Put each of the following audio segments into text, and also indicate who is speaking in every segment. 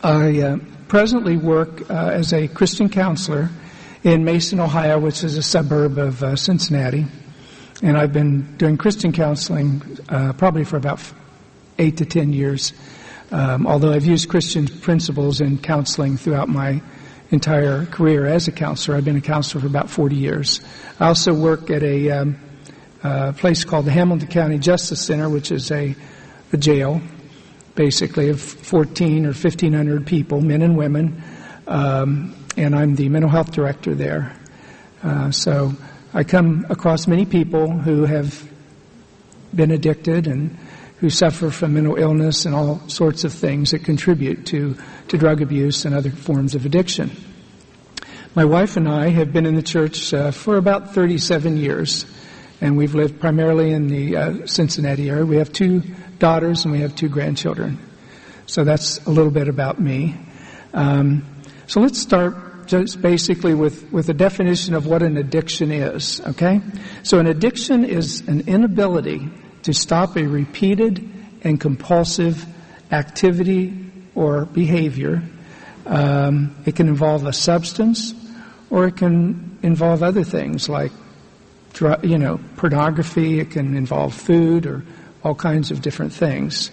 Speaker 1: I presently work as a Christian counselor in Mason, Ohio, which is a suburb of Cincinnati. And I've been doing Christian counseling probably for about 8 to 10 years, although I've used Christian principles in counseling throughout my entire career as a counselor. I've been a counselor for about 40 years. I also work at a place called the Hamilton County Justice Center, which is a jail, basically, of 14 or 1,500 people, men and women, and I'm the mental health director there. So I come across many people who have been addicted and who suffer from mental illness and all sorts of things that contribute to drug abuse and other forms of addiction. My wife and I have been in the church for about 37 years, and we've lived primarily in the Cincinnati area. We have 2 daughters and we have 2 grandchildren. So that's a little bit about me. So let's start just basically with a definition of what an addiction is, okay? So an addiction is an inability to stop a repeated and compulsive activity or behavior. It can involve a substance, or it can involve other things like, pornography. It can involve food or all kinds of different things.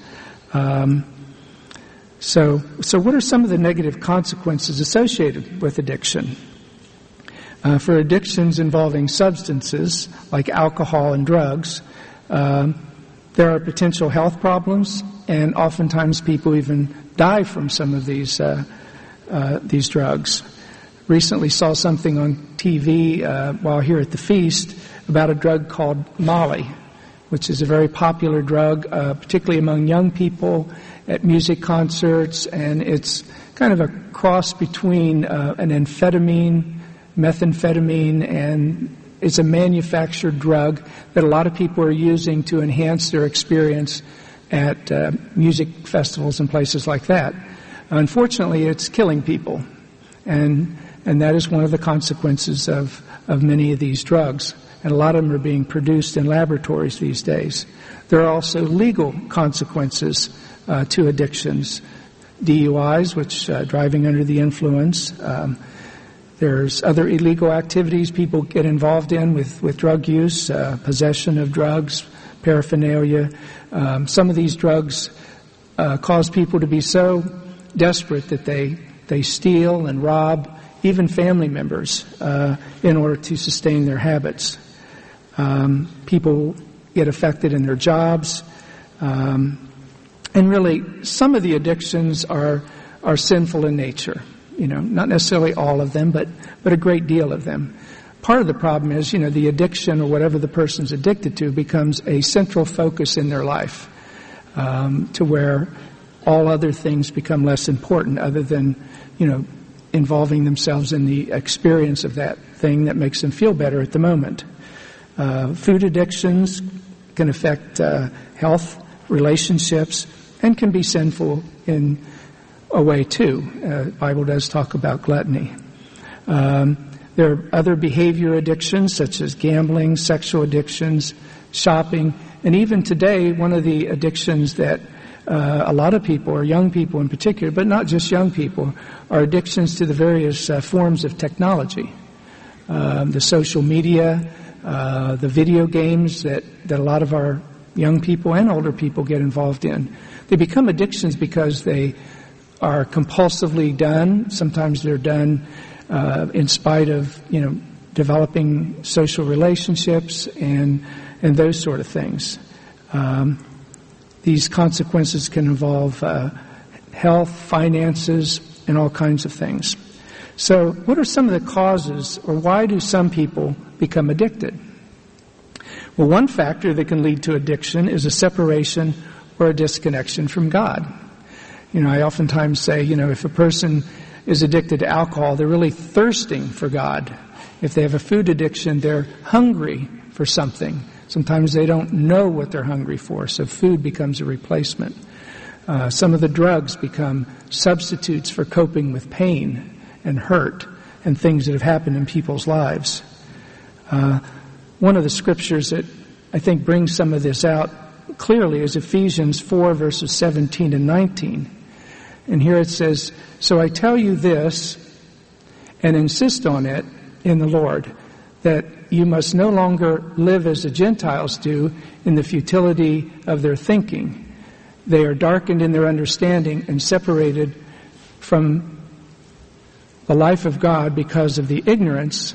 Speaker 1: So what are some of the negative consequences associated with addiction? For addictions involving substances like alcohol and drugs, there are potential health problems, and oftentimes people even die from some of these drugs. Recently saw something on TV while here at the feast about a drug called Molly, which is a very popular drug, particularly among young people at music concerts, and it's kind of a cross between an amphetamine, methamphetamine, and it's a manufactured drug that a lot of people are using to enhance their experience at music festivals and places like that. Unfortunately, it's killing people, and that is one of the consequences of many of these drugs. And a lot of them are being produced in laboratories these days. There are also legal consequences to addictions. DUIs, which driving under the influence. There's other illegal activities people get involved in with drug use, possession of drugs, paraphernalia. Some of these drugs cause people to be so desperate that they steal and rob even family members in order to sustain their habits. People get affected in their jobs. And really, some of the addictions are sinful in nature. Not necessarily all of them, but a great deal of them. Part of the problem is, the addiction or whatever the person's addicted to becomes a central focus in their life, to where all other things become less important other than, involving themselves in the experience of that thing that makes them feel better at the moment. Food addictions can affect health, relationships, and can be sinful in a way too. The Bible does talk about gluttony. There are other behavior addictions such as gambling, sexual addictions, shopping, and even today one of the addictions that a lot of people, or young people in particular, but not just young people, are addictions to the various forms of technology. The social media, the video games that a lot of our young people and older people get involved in. They become addictions because they are compulsively done. Sometimes they're done in spite of, developing social relationships and those sort of things. These consequences can involve health, finances, and all kinds of things. So what are some of the causes, or why do some people become addicted? Well, one factor that can lead to addiction is a separation or a disconnection from God. I oftentimes say, if a person is addicted to alcohol, they're really thirsting for God. If they have a food addiction, they're hungry for something. Sometimes they don't know what they're hungry for, so food becomes a replacement. Some of the drugs become substitutes for coping with pain and hurt and things that have happened in people's lives. One of the scriptures that I think brings some of this out clearly is Ephesians 4, verses 17 and 19. And here it says, "So I tell you this, and insist on it in the Lord, that you must no longer live as the Gentiles do in the futility of their thinking. They are darkened in their understanding and separated from the life of God because of the ignorance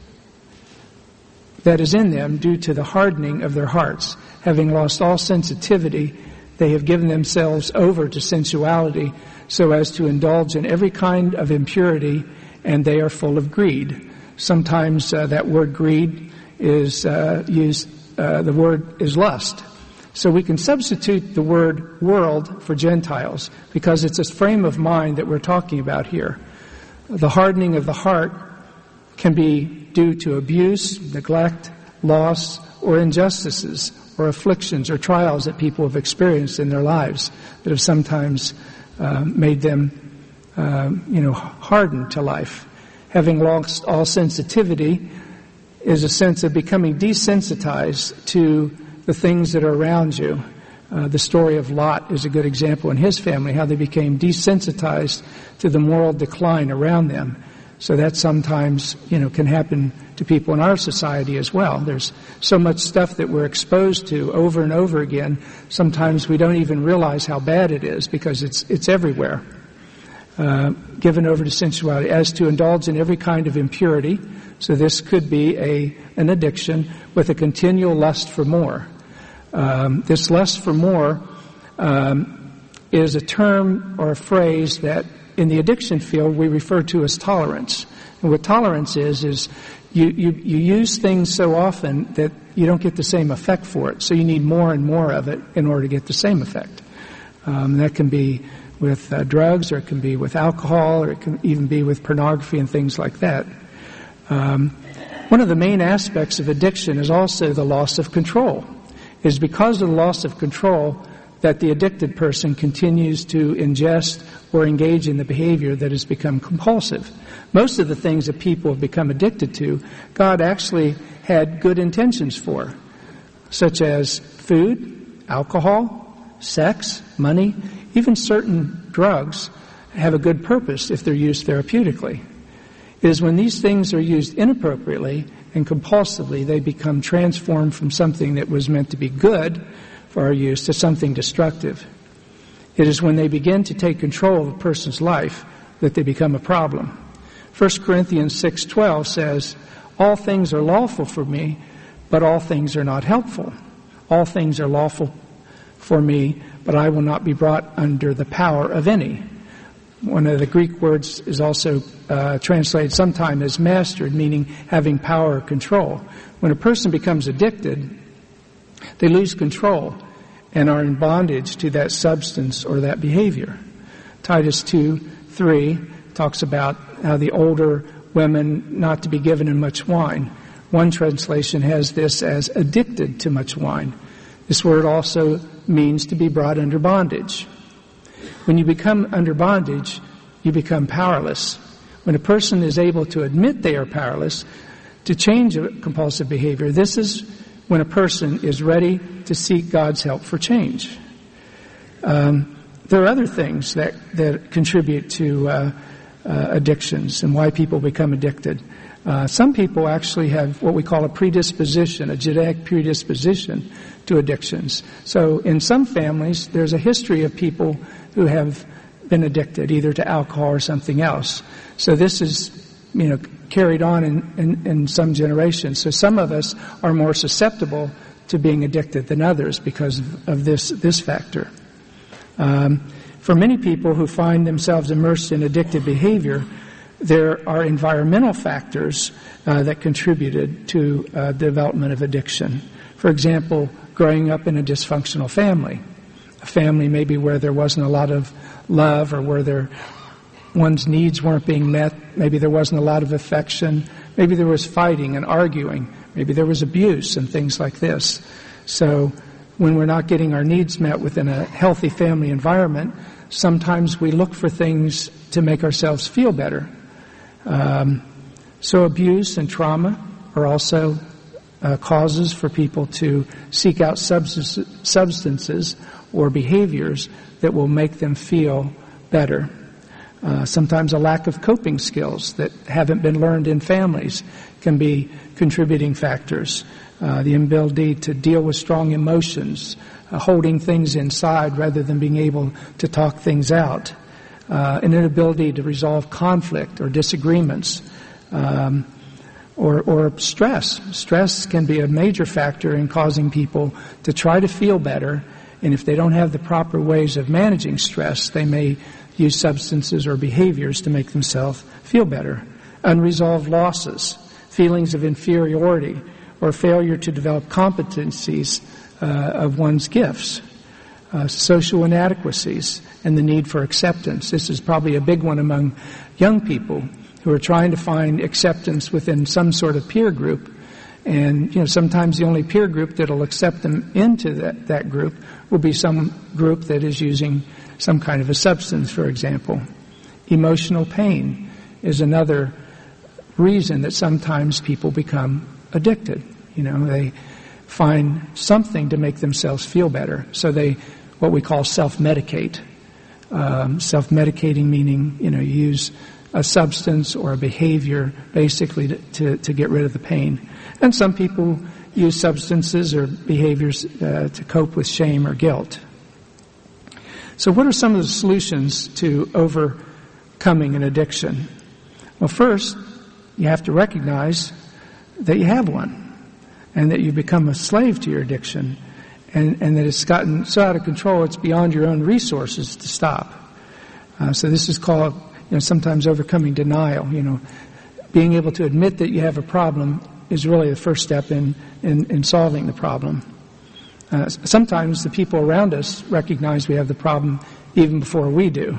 Speaker 1: that is in them due to the hardening of their hearts. Having lost all sensitivity, they have given themselves over to sensuality so as to indulge in every kind of impurity, and they are full of greed." Sometimes that word greed is used, the word is lust. So we can substitute the word world for Gentiles because it's a frame of mind that we're talking about here. The hardening of the heart can be due to abuse, neglect, loss, or injustices, or afflictions or trials that people have experienced in their lives that have sometimes made them, hardened to life. Having lost all sensitivity is a sense of becoming desensitized to the things that are around you. The story of Lot is a good example in his family, how they became desensitized to the moral decline around them. So that sometimes, can happen to people in our society as well. There's so much stuff that we're exposed to over and over again. Sometimes we don't even realize how bad it is because it's everywhere. Given over to sensuality, as to indulge in every kind of impurity. So this could be an addiction with a continual lust for more. This lust for more is a term or a phrase that in the addiction field we refer to as tolerance. And what tolerance is you use things so often that you don't get the same effect for it. So you need more and more of it in order to get the same effect. That can be with drugs, or it can be with alcohol, or it can even be with pornography and things like that. One of the main aspects of addiction is also the loss of control. It is because of the loss of control that the addicted person continues to ingest or engage in the behavior that has become compulsive. Most of the things that people have become addicted to, God actually had good intentions for, such as food, alcohol, sex, money. Even certain drugs have a good purpose if they're used therapeutically. It is when these things are used inappropriately and compulsively, they become transformed from something that was meant to be good for our use to something destructive. It is when they begin to take control of a person's life that they become a problem. 1 Corinthians 6:12 says, "All things are lawful for me, but all things are not helpful. All things are lawful for me, but I will not be brought under the power of any." One of the Greek words is also translated sometimes as mastered, meaning having power or control. When a person becomes addicted, they lose control and are in bondage to that substance or that behavior. Titus 2:3 talks about how the older women not to be given in much wine. One translation has this as addicted to much wine. This word also means to be brought under bondage. When you become under bondage, you become powerless. When a person is able to admit they are powerless to change a compulsive behavior, this is when a person is ready to seek God's help for change. There are other things that contribute to addictions and why people become addicted. Some people actually have what we call a predisposition, a genetic predisposition to addictions. So in some families, there's a history of people who have been addicted either to alcohol or something else. So this is, carried on in some generations. So some of us are more susceptible to being addicted than others because of this factor. For many people who find themselves immersed in addictive behavior, there are environmental factors that contributed to development of addiction. For example, growing up in a dysfunctional family. A family maybe where there wasn't a lot of love or where one's needs weren't being met. Maybe there wasn't a lot of affection. Maybe there was fighting and arguing. Maybe there was abuse and things like this. So when we're not getting our needs met within a healthy family environment, sometimes we look for things to make ourselves feel better. So abuse and trauma are also causes for people to seek out substances or behaviors that will make them feel better. Sometimes a lack of coping skills that haven't been learned in families can be contributing factors. The inability to deal with strong emotions, holding things inside rather than being able to talk things out, an inability to resolve conflict or disagreements, or stress. Stress can be a major factor in causing people to try to feel better, and if they don't have the proper ways of managing stress, they may use substances or behaviors to make themselves feel better. Unresolved losses, feelings of inferiority, or failure to develop competencies of one's gifts, social inadequacies, and the need for acceptance. This is probably a big one among young people who are trying to find acceptance within some sort of peer group. And, sometimes the only peer group that will accept them into that group will be some group that is using some kind of a substance, for example. Emotional pain is another reason that sometimes people become addicted. They find something to make themselves feel better. So they, what we call self-medicate. Self-medicating meaning, you use a substance or a behavior basically to get rid of the pain. And some people use substances or behaviors to cope with shame or guilt. So what are some of the solutions to overcoming an addiction? Well, first, you have to recognize that you have one and that you become a slave to your addiction and that it's gotten so out of control it's beyond your own resources to stop. So this is called, sometimes overcoming denial. Being able to admit that you have a problem is really the first step in solving the problem. Sometimes the people around us recognize we have the problem even before we do.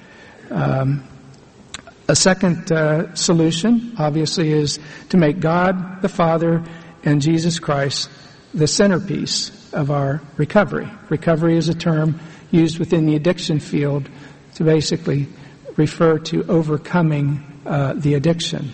Speaker 1: A second solution, obviously, is to make God the Father and Jesus Christ the centerpiece of our recovery. Recovery is a term used within the addiction field to basically refer to overcoming the addiction.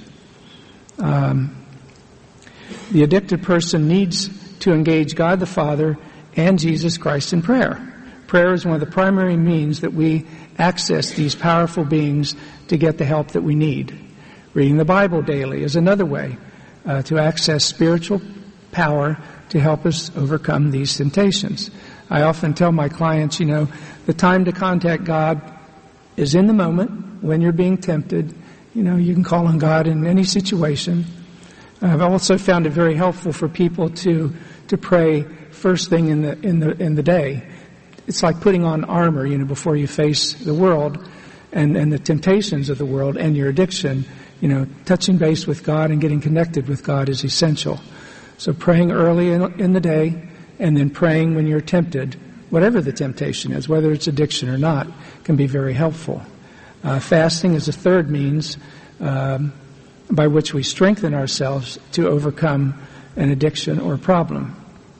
Speaker 1: The addicted person needs to engage God the Father and Jesus Christ in prayer. Prayer is one of the primary means that we access these powerful beings to get the help that we need. Reading the Bible daily is another way to access spiritual power to help us overcome these temptations. I often tell my clients, the time to contact God is in the moment when you're being tempted. You can call on God in any situation. I've also found it very helpful for people to pray first thing in the day. It's like putting on armor, before you face the world and the temptations of the world and your addiction. Touching base with God and getting connected with God is essential. So praying early in the day and then praying when you're tempted, whatever the temptation is, whether it's addiction or not, can be very helpful. Fasting is a third means by which we strengthen ourselves to overcome an addiction or problem.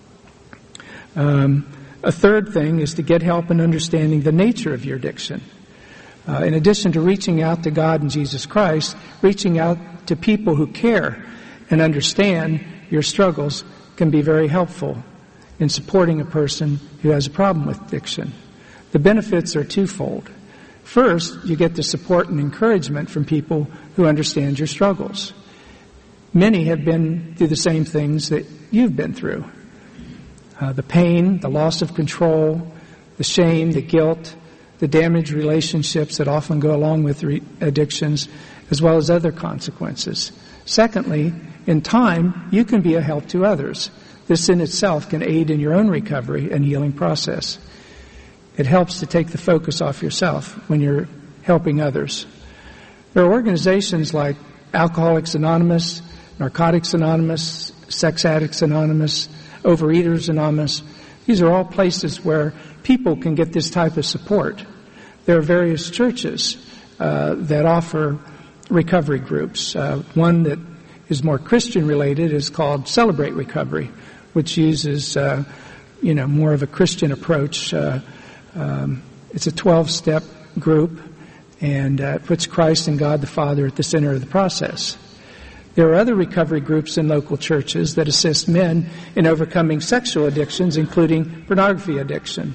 Speaker 1: A third thing is to get help in understanding the nature of your addiction. In addition to reaching out to God and Jesus Christ, reaching out to people who care and understand your struggles can be very helpful in supporting a person who has a problem with addiction. The benefits are twofold. First, you get the support and encouragement from people who understand your struggles. Many have been through the same things that you've been through. The pain, the loss of control, the shame, the guilt, the damaged relationships that often go along with addictions, as well as other consequences. Secondly, in time, you can be a help to others. This in itself can aid in your own recovery and healing process. It helps to take the focus off yourself when you're helping others. There are organizations like Alcoholics Anonymous, Narcotics Anonymous, Sex Addicts Anonymous, Overeaters Anonymous. These are all places where people can get this type of support. There are various churches that offer recovery groups. One that is more Christian related is called Celebrate Recovery, which uses more of a Christian approach. It's a 12-step group and puts Christ and God the Father at the center of the process. There are other recovery groups in local churches that assist men in overcoming sexual addictions, including pornography addiction,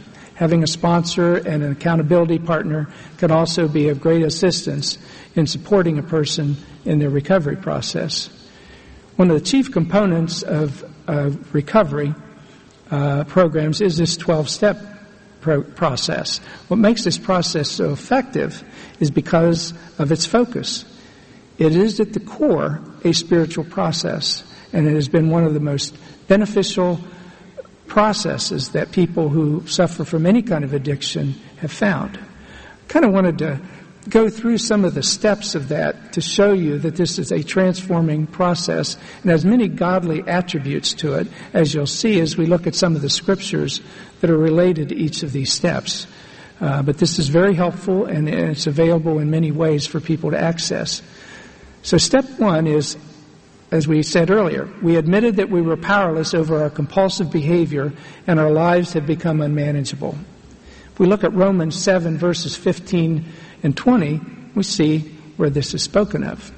Speaker 1: Having a sponsor and an accountability partner can also be of great assistance in supporting a person in their recovery process. One of the chief components of recovery programs is this 12-step process. What makes this process so effective is because of its focus. It is at the core a spiritual process, and it has been one of the most beneficial processes that people who suffer from any kind of addiction have found. Kind of wanted to go through some of the steps of that to show you that this is a transforming process and has many godly attributes to it, as you'll see as we look at some of the scriptures that are related to each of these steps. But this is very helpful, and it's available in many ways for people to access. So step one is, as we said earlier, we admitted that we were powerless over our compulsive behavior and our lives had become unmanageable. If we look at Romans 7 verses 15 and 20, we see where this is spoken of.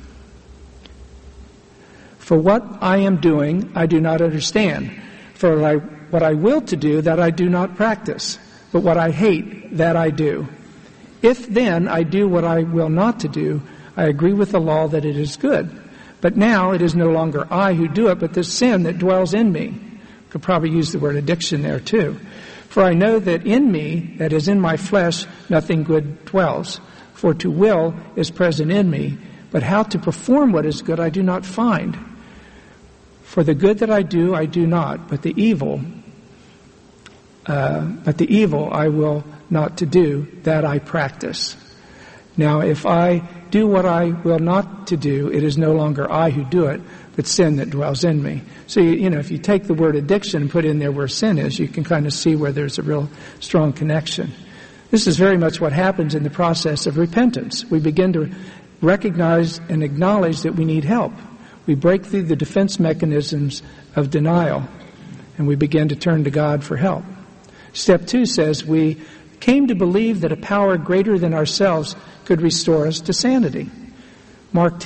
Speaker 1: For what I am doing, I do not understand. For what I will to do, that I do not practice. But what I hate, that I do. If then I do what I will not to do, I agree with the law that it is good. But now it is no longer I who do it, but the sin that dwells in me. Could probably use the word addiction there too. For I know that in me, that is in my flesh, nothing good dwells. For to will is present in me, but how to perform what is good I do not find. For the good that I do not, but the evil I will not to do, that I practice. Now, if I do what I will not to do, it is no longer I who do it, but sin that dwells in me. So, if you take the word addiction and put in there where sin is, you can kind of see where there's a real strong connection. This is very much what happens in the process of repentance. We begin to recognize and acknowledge that we need help. We break through the defense mechanisms of denial, and we begin to turn to God for help. Step 2 says we came to believe that a power greater than ourselves could restore us to sanity. Mark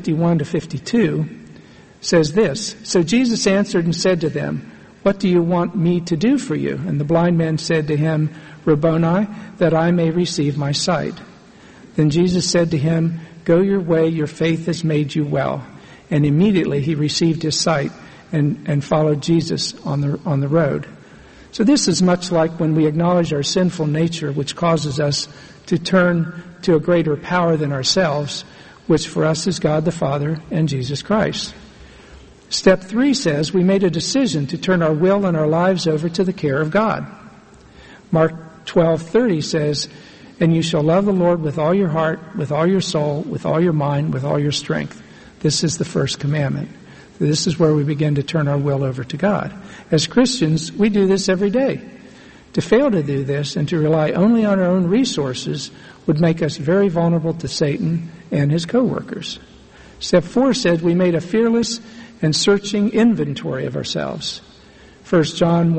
Speaker 1: 10:51-52 says this, So Jesus answered and said to them, What do you want me to do for you? And the blind man said to him, Rabboni, that I may receive my sight. Then Jesus said to him, Go your way, your faith has made you well. And immediately he received his sight and followed Jesus on the road. So this is much like when we acknowledge our sinful nature, which causes us to turn to a greater power than ourselves, which for us is God the Father and Jesus Christ. Step 3 says we made a decision to turn our will and our lives over to the care of God. Mark 12:30 says, And you shall love the Lord with all your heart, with all your soul, with all your mind, with all your strength. This is the first commandment. This is where we begin to turn our will over to God. As Christians, we do this every day. To fail to do this and to rely only on our own resources would make us very vulnerable to Satan and his co-workers. Step 4 said we made a fearless and searching inventory of ourselves. 1 John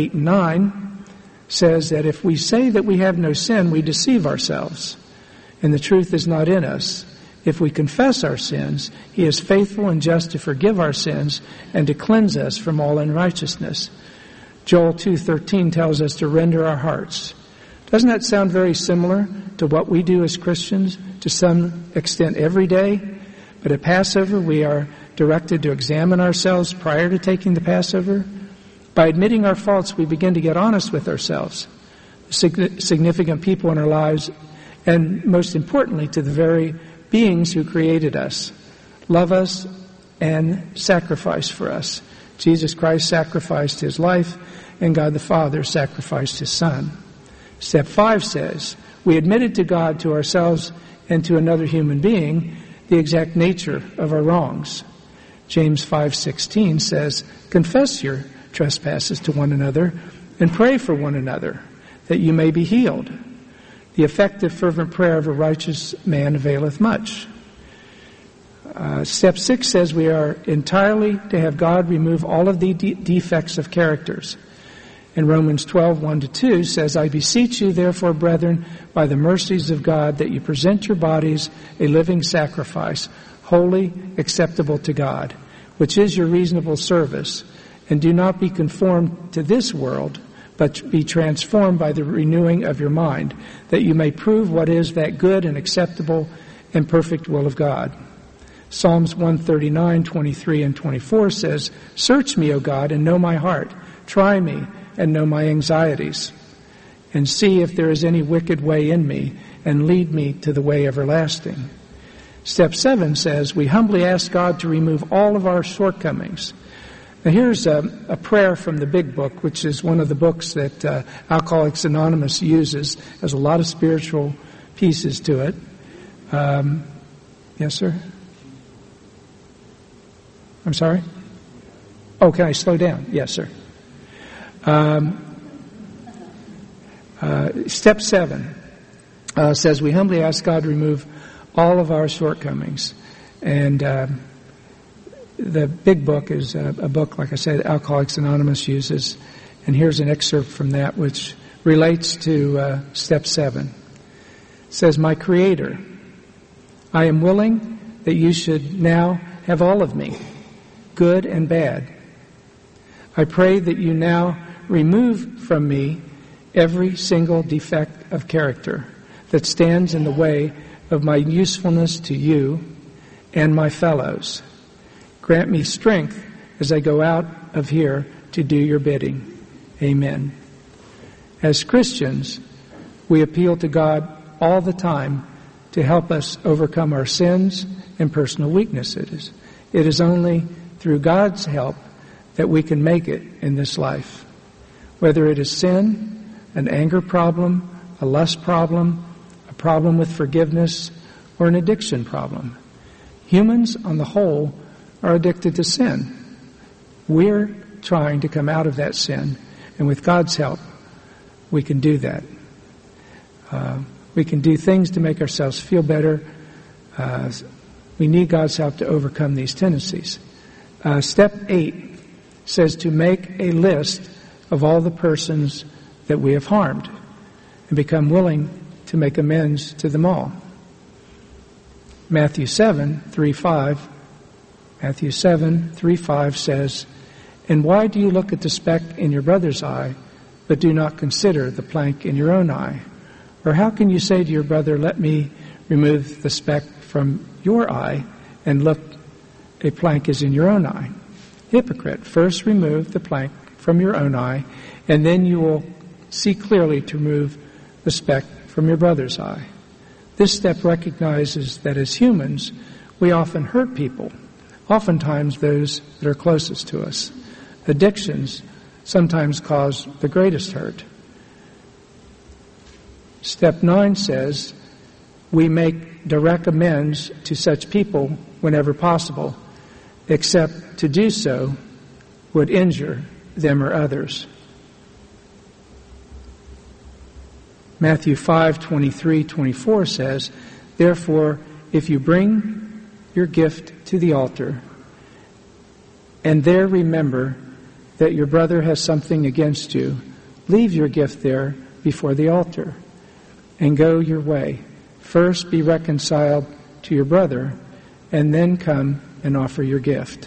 Speaker 1: 1:8-9 says that if we say that we have no sin, we deceive ourselves, and the truth is not in us. If we confess our sins, he is faithful and just to forgive our sins and to cleanse us from all unrighteousness. Joel 2:13 tells us to render our hearts. Doesn't that sound very similar to what we do as Christians to some extent every day? But at Passover, we are directed to examine ourselves prior to taking the Passover. By admitting our faults, we begin to get honest with ourselves, significant people in our lives, and most importantly, to the very beings who created us, love us, and sacrifice for us. Jesus Christ sacrificed his life, and God the Father sacrificed his Son. Step 5 says, we admitted to God, to ourselves, and to another human being the exact nature of our wrongs. James 5:16 says, confess your trespasses to one another and pray for one another, that you may be healed. The effective, fervent prayer of a righteous man availeth much. Step 6 says we are entirely to have God remove all of the defects of characters. And Romans 12:1-2 says, I beseech you, therefore, brethren, by the mercies of God, that you present your bodies a living sacrifice, holy, acceptable to God, which is your reasonable service. And do not be conformed to this world, but be transformed by the renewing of your mind, that you may prove what is that good and acceptable and perfect will of God. Psalms 139, 23 and 24 says, "Search me, O God, and know my heart. Try me and know my anxieties. And see if there is any wicked way in me, and lead me to the way everlasting." Step 7 says, we humbly ask God to remove all of our shortcomings. Now here's a prayer from the Big Book, which is one of the books that Alcoholics Anonymous uses. Has a lot of spiritual pieces to it. Yes, sir? I'm sorry? Oh, can I slow down? Yes, sir. Step 7 says we humbly ask God to remove all of our shortcomings. And the Big Book is a book, like I said, Alcoholics Anonymous uses. And here's an excerpt from that which relates to Step 7. It says, "My Creator, I am willing that you should now have all of me, good and bad. I pray that you now remove from me every single defect of character that stands in the way of my usefulness to you and my fellows. Grant me strength as I go out of here to do your bidding. Amen." As Christians, we appeal to God all the time to help us overcome our sins and personal weaknesses. It is only through God's help that we can make it in this life. Whether it is sin, an anger problem, a lust problem, a problem with forgiveness, or an addiction problem. Humans, on the whole, are addicted to sin. We're trying to come out of that sin, and with God's help, we can do that. We can do things to make ourselves feel better. We need God's help to overcome these tendencies. Step 8 says to make a list of all the persons that we have harmed and become willing to make amends to them all. Matthew 7:3-5 says, "And why do you look at the speck in your brother's eye, but do not consider the plank in your own eye? Or how can you say to your brother, 'Let me remove the speck from your eye,' and look, a plank is in your own eye? Hypocrite, first remove the plank from your own eye, and then you will see clearly to remove the speck from your brother's eye." This step recognizes that as humans, we often hurt people, oftentimes those that are closest to us. Addictions sometimes cause the greatest hurt. Step 9 says we make direct amends to such people whenever possible, except to do so would injure them or others. Matthew 5:23-24 says, "Therefore, if you bring your gift to the altar, and there remember that your brother has something against you, leave your gift there before the altar, and go your way. First be reconciled to your brother, and then come and offer your gift."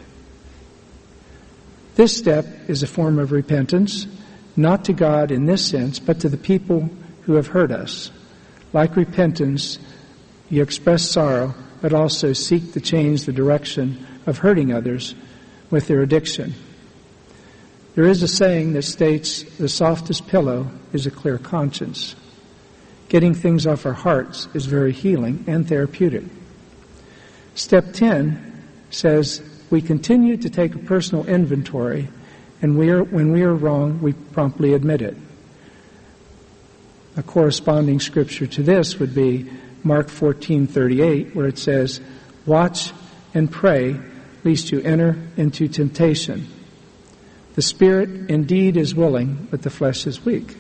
Speaker 1: This step is a form of repentance, not to God in this sense, but to the people who have hurt us. Like repentance, you express sorrow, but also seek to change the direction of hurting others with their addiction. There is a saying that states, "The softest pillow is a clear conscience." Getting things off our hearts is very healing and therapeutic. Step 10 says, we continue to take a personal inventory, and when we are wrong, we promptly admit it. A corresponding scripture to this would be Mark 14:38, where it says, "Watch and pray, lest you enter into temptation. The spirit indeed is willing, but the flesh is weak."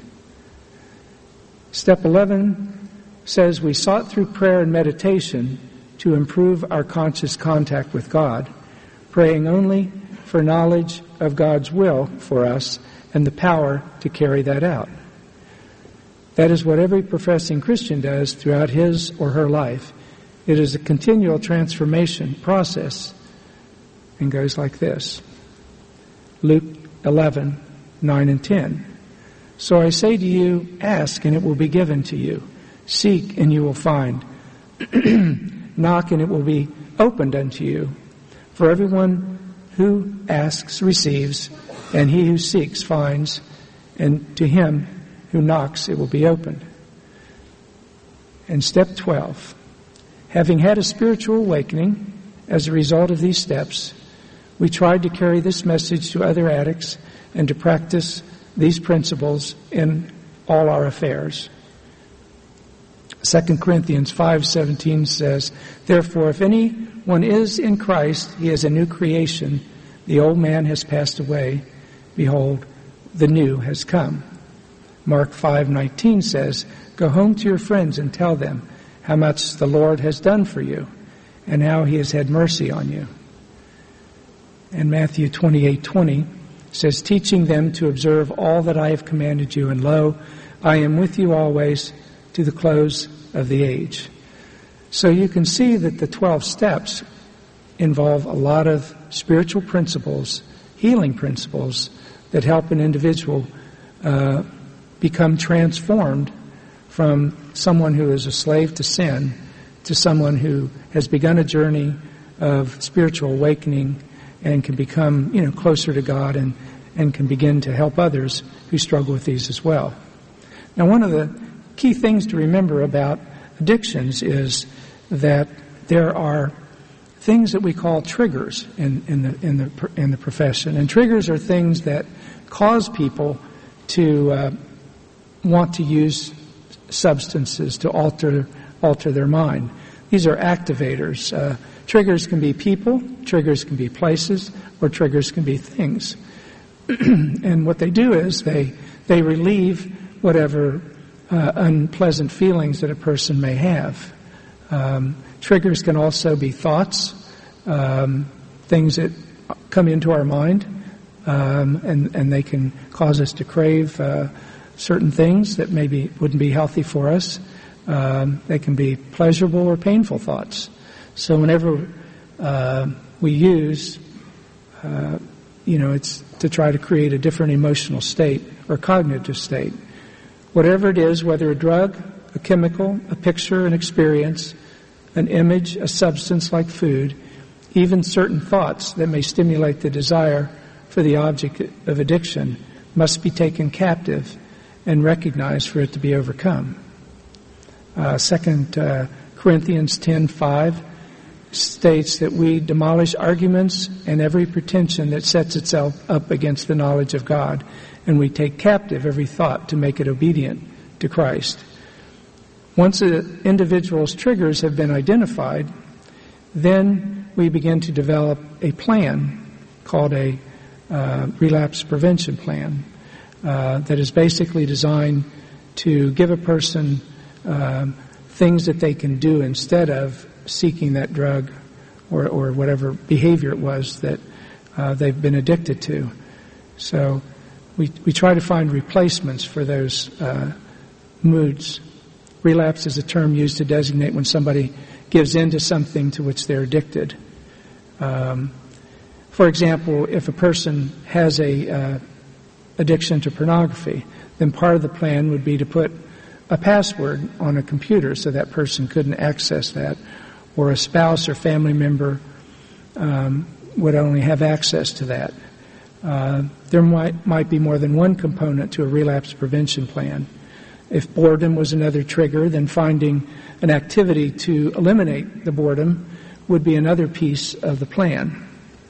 Speaker 1: Step 11 says we sought through prayer and meditation to improve our conscious contact with God, praying only for knowledge of God's will for us and the power to carry that out. That is what every professing Christian does throughout his or her life. It is a continual transformation process and goes like this. Luke 11:9 and 10. So I say to you, ask and it will be given to you. Seek and you will find. Knock and it will be opened unto you. For everyone who asks receives, and he who seeks finds, and to him who knocks it will be opened. And step 12. Having had a spiritual awakening as a result of these steps, we tried to carry this message to other addicts and to practice these principles in all our affairs. 2 Corinthians 5:17 says, Therefore, if anyone is in Christ, he is a new creation. The old man has passed away. Behold, the new has come. Mark 5:19 says, Go home to your friends and tell them how much the Lord has done for you and how he has had mercy on you. And Matthew 28:20 says, Teaching them to observe all that I have commanded you, and lo, I am with you always to the close of the age. So you can see that the 12 steps involve a lot of spiritual principles, healing principles, that help an individual become transformed from someone who is a slave to sin to someone who has begun a journey of spiritual awakening and can become, closer to God and can begin to help others who struggle with these as well. Now, one of the key things to remember about addictions is that there are things that we call triggers in the profession, and triggers are things that cause people to want to use substances to alter their mind. These are activators. Triggers can be people, triggers can be places, or triggers can be things. And what they do is they relieve whatever unpleasant feelings that a person may have. Triggers can also be thoughts, things that come into our mind, and they can cause us to crave certain things that maybe wouldn't be healthy for us. They can be pleasurable or painful thoughts. So whenever we use, it's to try to create a different emotional state or cognitive state. Whatever it is, whether a drug, a chemical, a picture, an experience, an image, a substance like food, even certain thoughts that may stimulate the desire for the object of addiction must be taken captive and recognized for it to be overcome. 2 Corinthians 10:5 states that we demolish arguments and every pretension that sets itself up against the knowledge of God, and we take captive every thought to make it obedient to Christ. Once an individual's triggers have been identified, then we begin to develop a plan called a relapse prevention plan that is basically designed to give a person things that they can do instead of seeking that drug or whatever behavior it was that they've been addicted to. So we try to find replacements for those moods. Relapse is a term used to designate when somebody gives in to something to which they're addicted. For example, if a person has a addiction to pornography, then part of the plan would be to put a password on a computer so that person couldn't access that, or a spouse or family member would only have access to that. There might be more than one component to a relapse prevention plan. If boredom was another trigger, then finding an activity to eliminate the boredom would be another piece of the plan.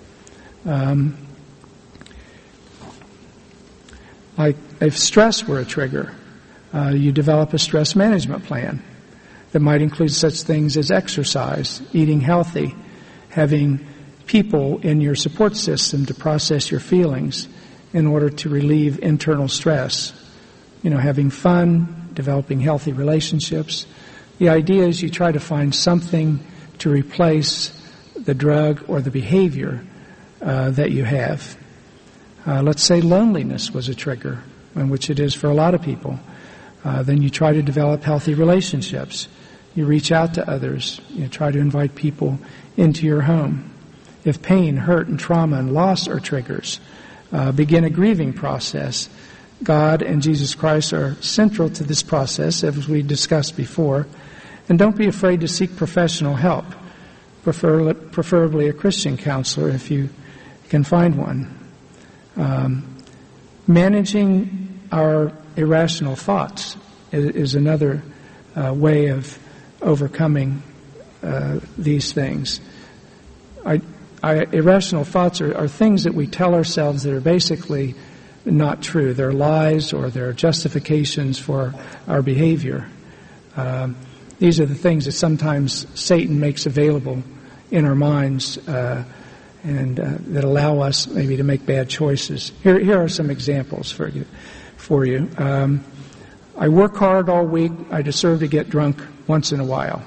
Speaker 1: Like if stress were a trigger, you develop a stress management plan that might include such things as exercise, eating healthy, having people in your support system to process your feelings in order to relieve internal stress. Having fun, developing healthy relationships. The idea is you try to find something to replace the drug or the behavior that you have. Let's say loneliness was a trigger, which it is for a lot of people. Then you try to develop healthy relationships. You reach out to others. You try to invite people into your home. If pain, hurt, and trauma and loss are triggers, begin a grieving process. God and Jesus Christ are central to this process, as we discussed before. And don't be afraid to seek professional help, preferably a Christian counselor if you can find one. Managing our irrational thoughts is another way of overcoming these things. Irrational thoughts are things that we tell ourselves that are basically not true. They're lies or they're justifications for our behavior. These are the things that sometimes Satan makes available in our minds and that allow us maybe to make bad choices. Here are some examples for you. I work hard all week. I deserve to get drunk once in a while.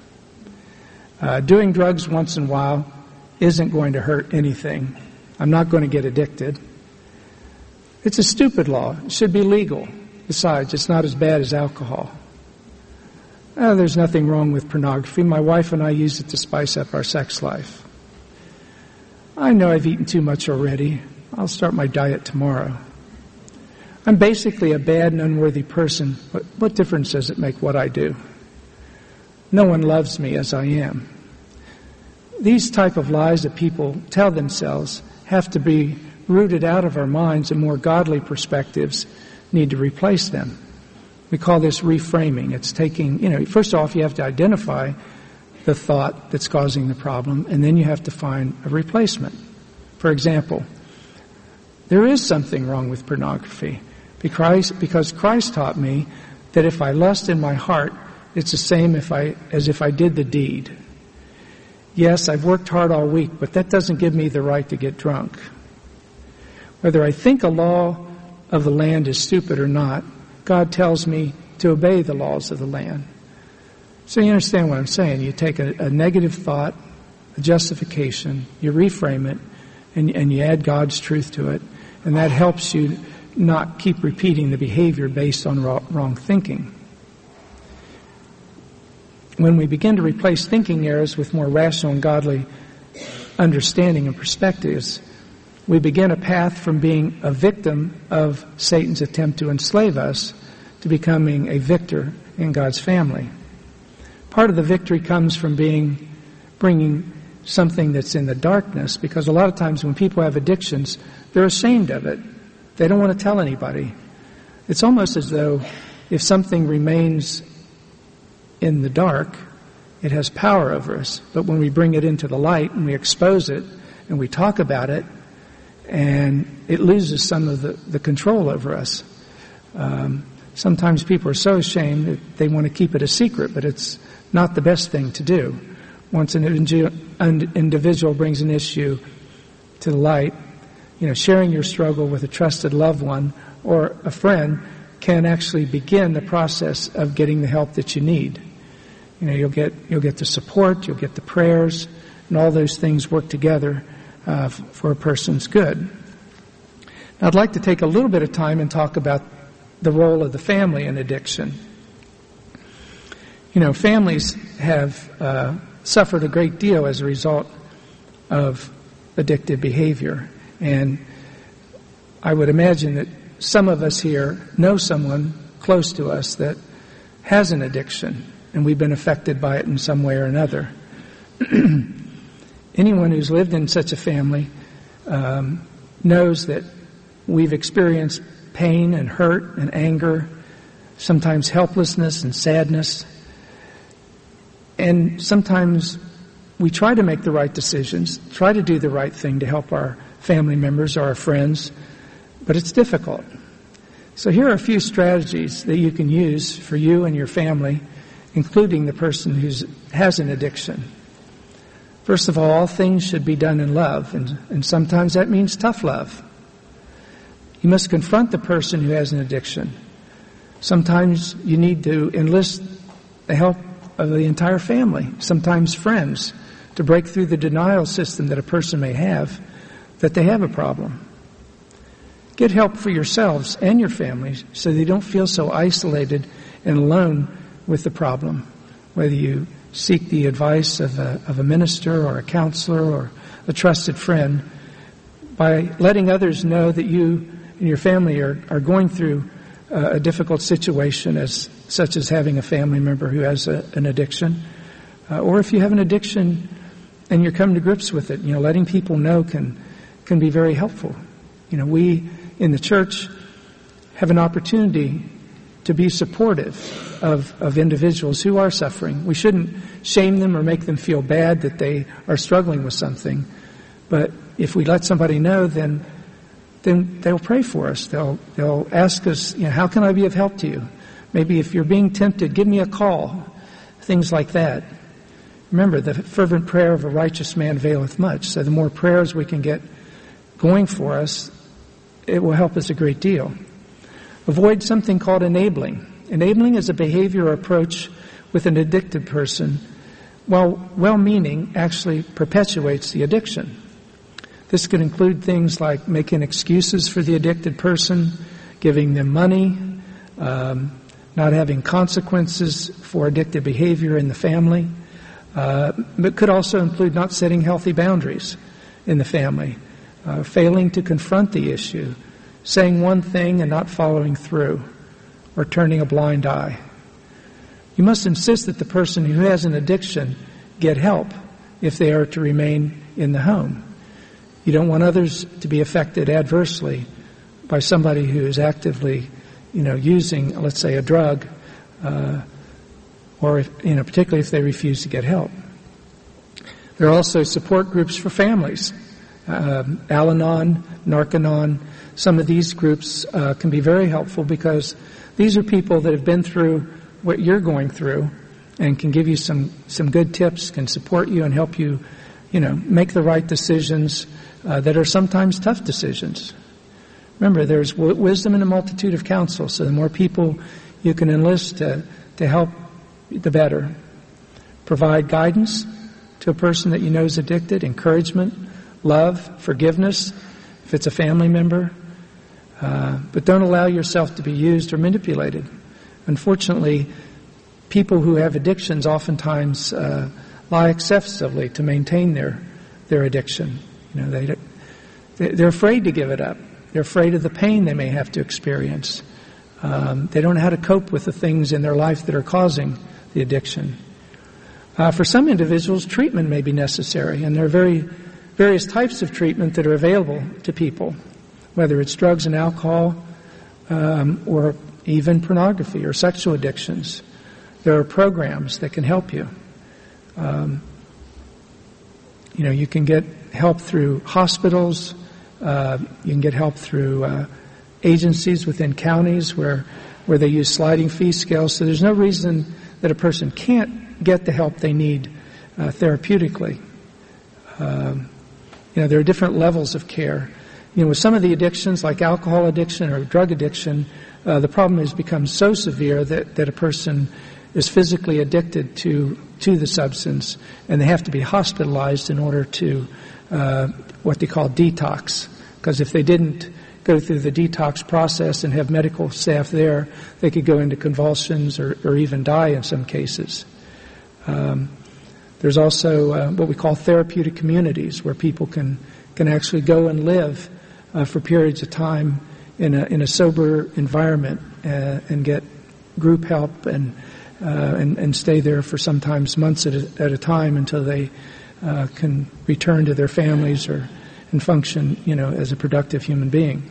Speaker 1: Doing drugs once in a while isn't going to hurt anything. I'm not going to get addicted. It's a stupid law. It should be legal. Besides, it's not as bad as alcohol. There's nothing wrong with pornography. My wife and I use it to spice up our sex life. I know I've eaten too much already. I'll start my diet tomorrow. I'm basically a bad and unworthy person. What difference does it make what I do? No one loves me as I am. These type of lies that people tell themselves have to be rooted out of our minds, and more godly perspectives need to replace them. We call this reframing. It's taking, first off, you have to identify the thought that's causing the problem, and then you have to find a replacement. For example, there is something wrong with pornography because Christ taught me that if I lust in my heart, it's the same as if I did the deed. Yes, I've worked hard all week, but that doesn't give me the right to get drunk. Whether I think a law of the land is stupid or not, God tells me to obey the laws of the land. So you understand what I'm saying. You take a negative thought, a justification, you reframe it, and you add God's truth to it, and that helps you not keep repeating the behavior based on wrong thinking. When we begin to replace thinking errors with more rational and godly understanding and perspectives, we begin a path from being a victim of Satan's attempt to enslave us to becoming a victor in God's family. Part of the victory comes from bringing something that's in the darkness, because a lot of times when people have addictions, they're ashamed of it. They don't want to tell anybody. It's almost as though if something remains in the dark, it has power over us. But when we bring it into the light and we expose it and we talk about it, and it loses some of the control over us. Sometimes people are so ashamed that they want to keep it a secret, but it's not the best thing to do. Once an individual brings an issue to the light, sharing your struggle with a trusted loved one or a friend can actually begin the process of getting the help that you need. You'll get the support, you'll get the prayers, and all those things work together for a person's good. Now, I'd like to take a little bit of time and talk about the role of the family in addiction. Families have suffered a great deal as a result of addictive behavior. And I would imagine that some of us here know someone close to us that has an addiction, and we've been affected by it in some way or another. Anyone who's lived in such a family knows that we've experienced pain and hurt and anger, sometimes helplessness and sadness. And sometimes we try to make the right decisions, try to do the right thing to help our family members or our friends, but it's difficult. So here are a few strategies that you can use for you and your family, including the person who has an addiction. First of all things should be done in love, and sometimes that means tough love. You must confront the person who has an addiction. Sometimes you need to enlist the help of the entire family, sometimes friends, to break through the denial system that a person may have that they have a problem. Get help for yourselves and your families so they don't feel so isolated and alone with the problem, whether you seek the advice of a minister or a counselor or a trusted friend. By letting others know that you and your family are going through a difficult situation, such as having a family member who has an addiction, or if you have an addiction and you're coming to grips with it, letting people know can be very helpful. We in the church have an opportunity to be supportive of individuals who are suffering. We shouldn't shame them or make them feel bad that they are struggling with something. But if we let somebody know, then they'll pray for us. They'll ask us, how can I be of help to you? Maybe if you're being tempted, give me a call. Things like that. Remember, the fervent prayer of a righteous man availeth much. So the more prayers we can get going for us, it will help us a great deal. Avoid something called enabling. Enabling is a behavior or approach with an addicted person, while well-meaning, actually perpetuates the addiction. This could include things like making excuses for the addicted person, giving them money, not having consequences for addictive behavior in the family, but could also include not setting healthy boundaries in the family, failing to confront the issue, saying one thing and not following through, or turning a blind eye. You must insist that the person who has an addiction get help if they are to remain in the home. You don't want others to be affected adversely by somebody who is actively, using, let's say, a drug, or particularly if they refuse to get help. There are also support groups for families. Al-Anon, Narconon, some of these groups can be very helpful because these are people that have been through what you're going through and can give you some good tips, can support you and help you, make the right decisions that are sometimes tough decisions. Remember, there's wisdom in a multitude of counsel, so the more people you can enlist to help, the better. Provide guidance to a person that you know is addicted, encouragement, love, forgiveness, if it's a family member. But don't allow yourself to be used or manipulated. Unfortunately, people who have addictions oftentimes lie excessively to maintain their addiction. They're afraid to give it up. They're afraid of the pain they may have to experience. They don't know how to cope with the things in their life that are causing the addiction. For some individuals, treatment may be necessary, and there are various types of treatment that are available to people, whether it's drugs and alcohol, or even pornography or sexual addictions. There are programs that can help you. You can get help through hospitals. You can get help through agencies within counties where they use sliding fee scales. So there's no reason that a person can't get the help they need therapeutically. There are different levels of care. With some of the addictions, like alcohol addiction or drug addiction, the problem has become so severe that a person is physically addicted to the substance, and they have to be hospitalized in order to what they call detox. Because if they didn't go through the detox process and have medical staff there, they could go into convulsions or even die in some cases. There's also what we call therapeutic communities, where people can actually go and live for periods of time in a sober environment and get group help and stay there for sometimes months at a time until they can return to their families and function, as a productive human being.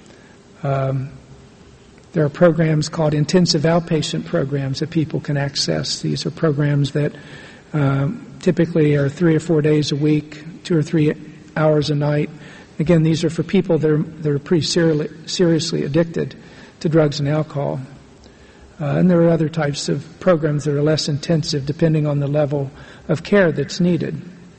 Speaker 1: There are programs called intensive outpatient programs that people can access. These are programs that typically are 3 or 4 days a week, 2 or 3 hours a night. Again, these are for people that are pretty seriously addicted to drugs and alcohol. And there are other types of programs that are less intensive depending on the level of care that's needed.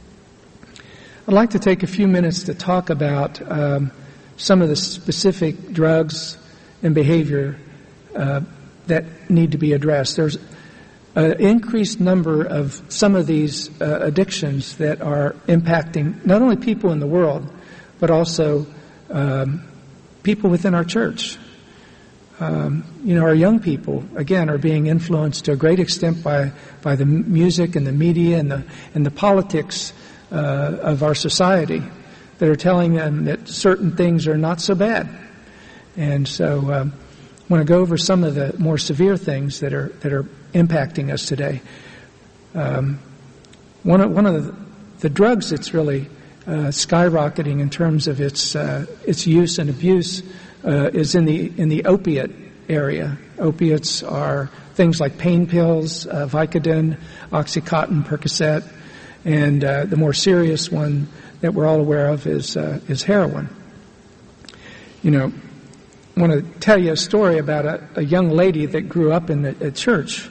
Speaker 1: I'd like to take a few minutes to talk about some of the specific drugs and behavior that need to be addressed. There's an increased number of some of these addictions that are impacting not only people in the world, but also people within our church. Our young people, again, are being influenced to a great extent by the music and the media and the politics of our society that are telling them that certain things are not so bad. And so I want to go over some of the more severe things that are impacting us today. One of the drugs that's really skyrocketing in terms of its use and abuse is in the opiate area. Opiates are things like pain pills, Vicodin, Oxycontin, Percocet, and the more serious one that we're all aware of is heroin. I want to tell you a story about a young lady that grew up in a church,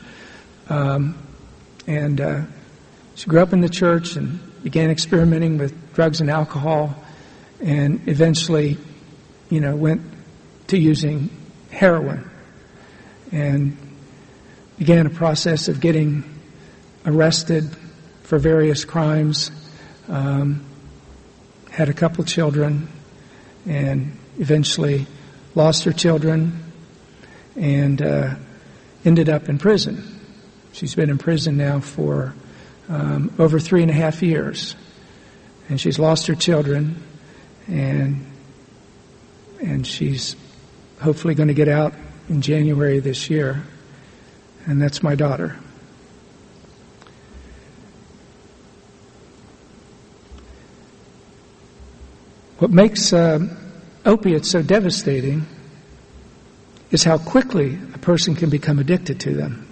Speaker 1: and she grew up in the church and began experimenting with drugs and alcohol, and eventually, went to using heroin, and began a process of getting arrested for various crimes, had a couple children, and eventually lost her children, and ended up in prison. She's been in prison now for over 3.5 years, and she's lost her children, and she's hopefully going to get out in January this year, and that's my daughter. What makes opiates so devastating is how quickly a person can become addicted to them.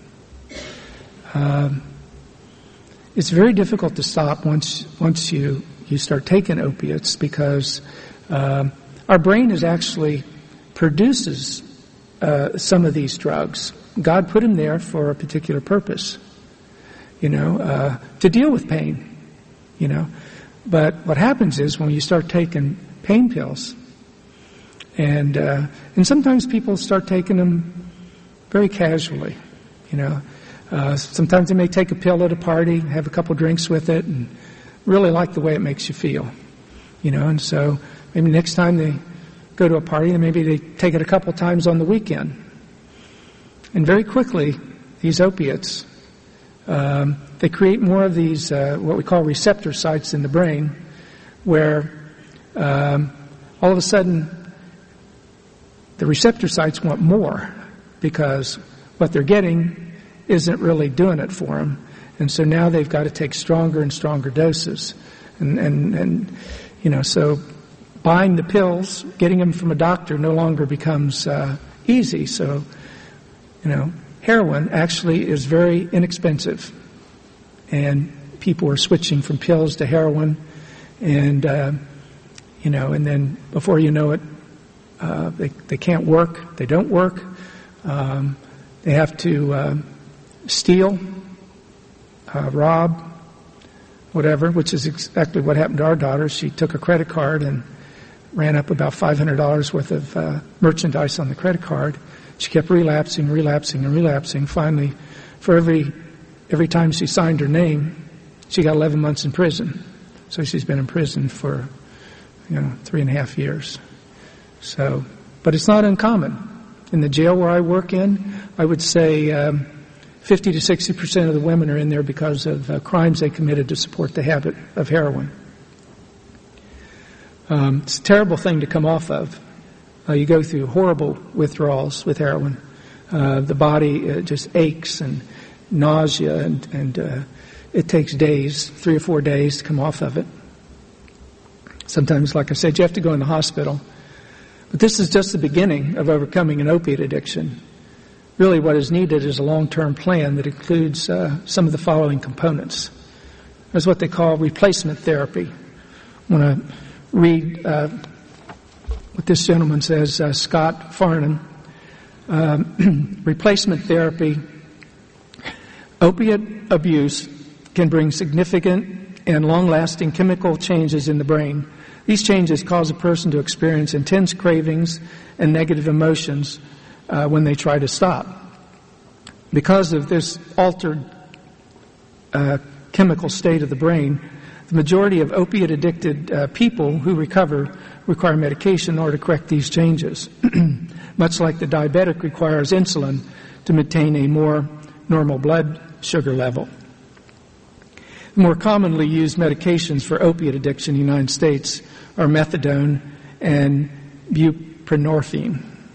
Speaker 1: It's very difficult to stop once you start taking opiates, because our brain actually produces some of these drugs. God put them there for a particular purpose, to deal with pain, But what happens is when you start taking pain pills, and sometimes people start taking them very casually, Sometimes they may take a pill at a party, have a couple drinks with it, and really like the way it makes you feel, And so maybe next time they go to a party, and maybe they take it a couple times on the weekend. And very quickly, these opiates, they create more of these what we call receptor sites in the brain, where all of a sudden the receptor sites want more, because what they're getting isn't really doing it for them, and so now they've got to take stronger and stronger doses, and so buying the pills, getting them from a doctor, no longer becomes easy. So heroin actually is very inexpensive, and people are switching from pills to heroin, and and then before you know it, they can't work, they don't work, they have to steal, rob, whatever, which is exactly what happened to our daughter. She took a credit card and ran up about $500 worth of merchandise on the credit card. She kept relapsing. Finally, for every time she signed her name, she got 11 months in prison. So she's been in prison for 3.5 years. So, but it's not uncommon. In the jail where I work in, I would say 50 to 60% of the women are in there because of crimes they committed to support the habit of heroin. It's a terrible thing to come off of. You go through horrible withdrawals with heroin. The body just aches and nausea, and it takes days, 3 or 4 days to come off of it. Sometimes, like I said, you have to go in the hospital. But this is just the beginning of overcoming an opiate addiction. Really what is needed is a long-term plan that includes some of the following components. There's what they call replacement therapy. I want to read what this gentleman says, Scott Farnan. Replacement therapy. Opiate abuse can bring significant and long-lasting chemical changes in the brain. These changes cause a person to experience intense cravings and negative emotions when they try to stop. Because of this altered chemical state of the brain, the majority of opiate-addicted people who recover require medication in order to correct these changes, much like the diabetic requires insulin to maintain a more normal blood sugar level. The more commonly used medications for opiate addiction in the United States are methadone and buprenorphine.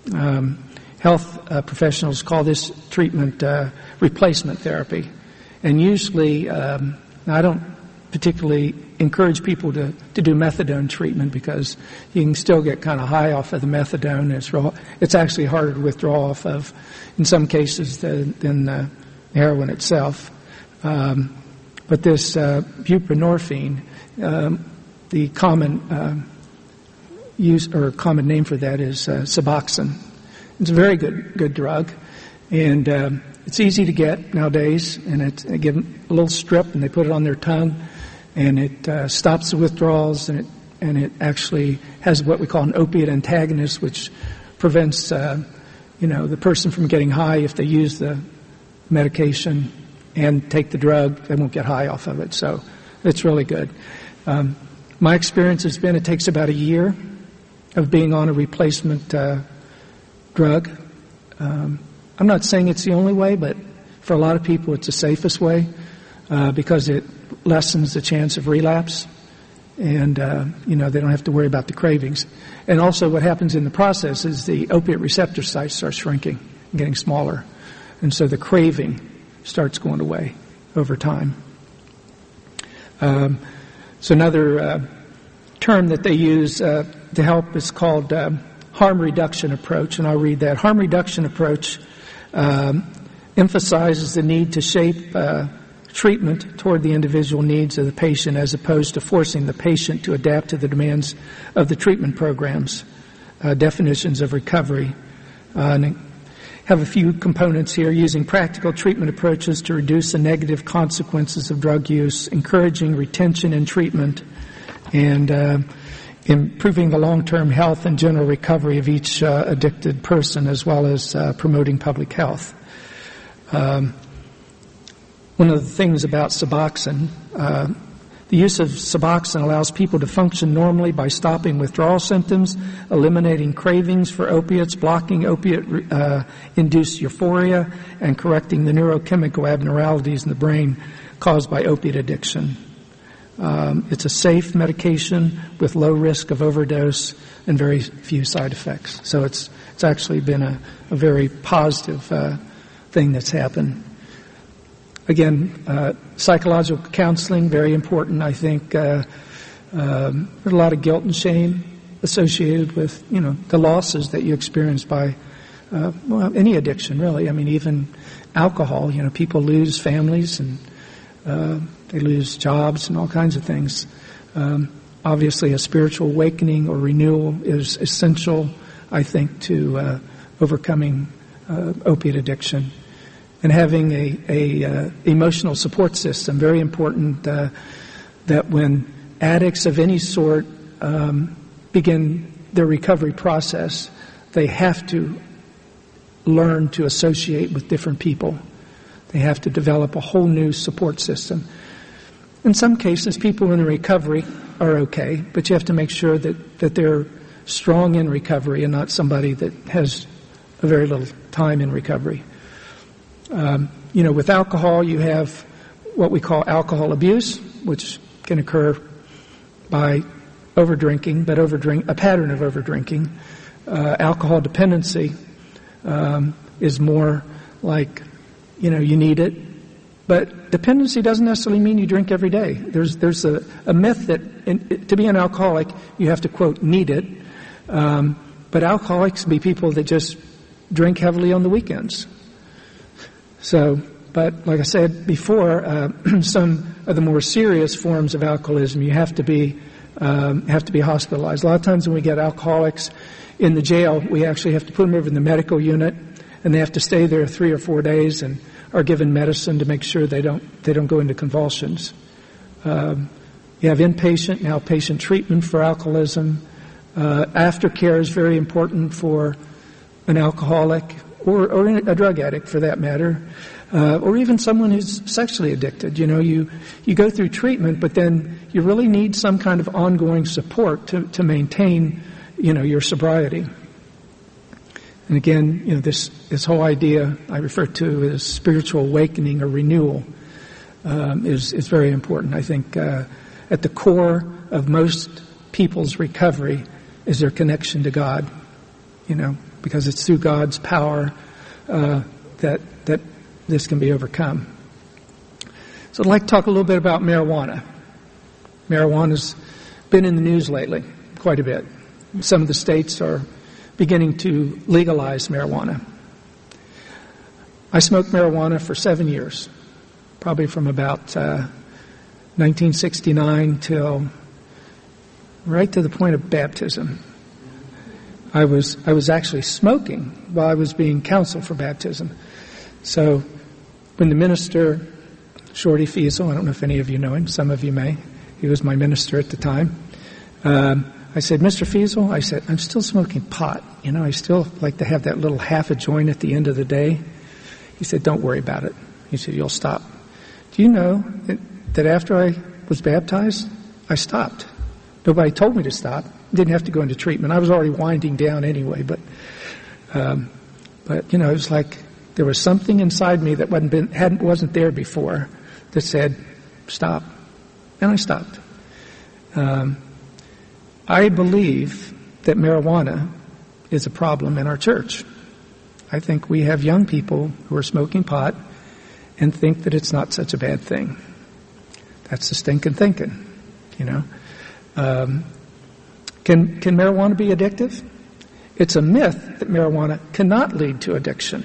Speaker 1: Health professionals call this treatment replacement therapy. And usually, I don't particularly encourage people to do methadone treatment because you can still get kind of high off of the methadone. It's actually harder to withdraw off of, in some cases, than heroin itself. But this buprenorphine, the common use or common name for that is Suboxone. It's a very good drug, and it's easy to get nowadays. And they give them a little strip, and they put it on their tongue, and it stops the withdrawals, and it actually has what we call an opiate antagonist, which prevents the person from getting high. If they use the medication and take the drug, they won't get high off of it. So it's really good. My experience has been it takes about a year of being on a replacement drug. I'm not saying it's the only way, but for a lot of people it's the safest way because it lessens the chance of relapse, and they don't have to worry about the cravings. And also what happens in the process is the opiate receptor sites start shrinking and getting smaller, and so the craving starts going away over time. So another term that they use to help is called harm reduction approach, and I'll read that. Harm reduction approach emphasizes the need to shape treatment toward the individual needs of the patient as opposed to forcing the patient to adapt to the demands of the treatment programs. Definitions of recovery. And have a few components here: using practical treatment approaches to reduce the negative consequences of drug use, encouraging retention in treatment, and improving the long-term health and general recovery of each addicted person, as well as promoting public health. One of the things about Suboxone, the use of Suboxone allows people to function normally by stopping withdrawal symptoms, eliminating cravings for opiates, blocking opiate-induced euphoria, and correcting the neurochemical abnormalities in the brain caused by opiate addiction. It's a safe medication with low risk of overdose and very few side effects. So it's actually been a very positive thing that's happened. Again, psychological counseling, very important, I think. There's a lot of guilt and shame associated with, the losses that you experience by, any addiction, really. I mean, even alcohol, people lose families and they lose jobs and all kinds of things. Obviously, a spiritual awakening or renewal is essential, I think, to overcoming opiate addiction. And having a emotional support system, very important, that when addicts of any sort begin their recovery process, they have to learn to associate with different people. They have to develop a whole new support system. In some cases, people in recovery are okay, but you have to make sure that they're strong in recovery and not somebody that has a very little time in recovery. With alcohol, you have what we call alcohol abuse, which can occur by overdrinking, but a pattern of overdrinking. Alcohol dependency is more like, you need it. But dependency doesn't necessarily mean you drink every day. There's a myth that to be an alcoholic, you have to, quote, need it. But alcoholics can be people that just drink heavily on the weekends. So, but like I said before, some of the more serious forms of alcoholism, you have to be hospitalized. A lot of times when we get alcoholics in the jail, we actually have to put them over in the medical unit, and they have to stay there 3 or 4 days and are given medicine to make sure they don't go into convulsions. You have inpatient and outpatient treatment for alcoholism. Aftercare is very important for an alcoholic or a drug addict, for that matter, or even someone who's sexually addicted. You go through treatment, but then you really need some kind of ongoing support to maintain, your sobriety. And again, this whole idea I refer to as spiritual awakening or renewal is very important. I think at the core of most people's recovery is their connection to God. because it's through God's power that this can be overcome. So I'd like to talk a little bit about marijuana. Marijuana's been in the news lately quite a bit. Some of the states are beginning to legalize marijuana. I smoked marijuana for 7 years, probably from about 1969 till right to the point of baptism. I was actually smoking while I was being counseled for baptism. So when the minister, Shorty Fiesel, I don't know if any of you know him, some of you may, he was my minister at the time. I said, Mr. Fiesel, I said, I'm still smoking pot. You know, I still like to have that little half a joint at the end of the day. He said, don't worry about it. He said, you'll stop. Do you know that after I was baptized, I stopped? Nobody told me to stop. Didn't have to go into treatment. I was already winding down anyway, but you know, it was like there was something inside me that wasn't there before that said, stop. And I stopped. I believe that marijuana is a problem in our church. I think we have young people who are smoking pot and think that it's not such a bad thing. That's the stinking thinking, you know. Can marijuana be addictive? It's a myth that marijuana cannot lead to addiction.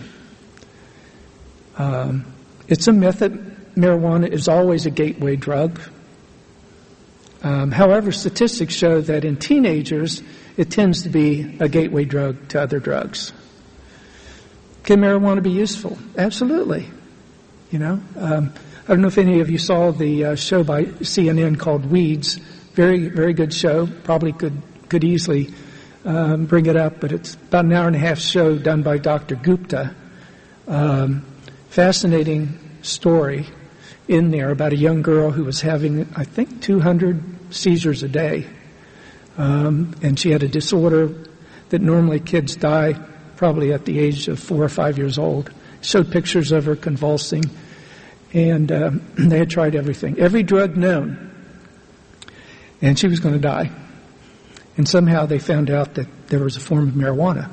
Speaker 1: It's a myth that marijuana is always a gateway drug. However, statistics show that in teenagers, it tends to be a gateway drug to other drugs. Can marijuana be useful? Absolutely. You know, I don't know if any of you saw the show by CNN called Weeds. Very, very good show. Probably could easily bring it up, but it's about an hour and a half show done by Dr. Gupta. Fascinating story in there about a young girl who was having, I think, 200 seizures a day. And she had a disorder that normally kids die probably at the age of 4 or 5 years old. Showed pictures of her convulsing. And they had tried everything, every drug known. And she was going to die. And somehow they found out that there was a form of marijuana.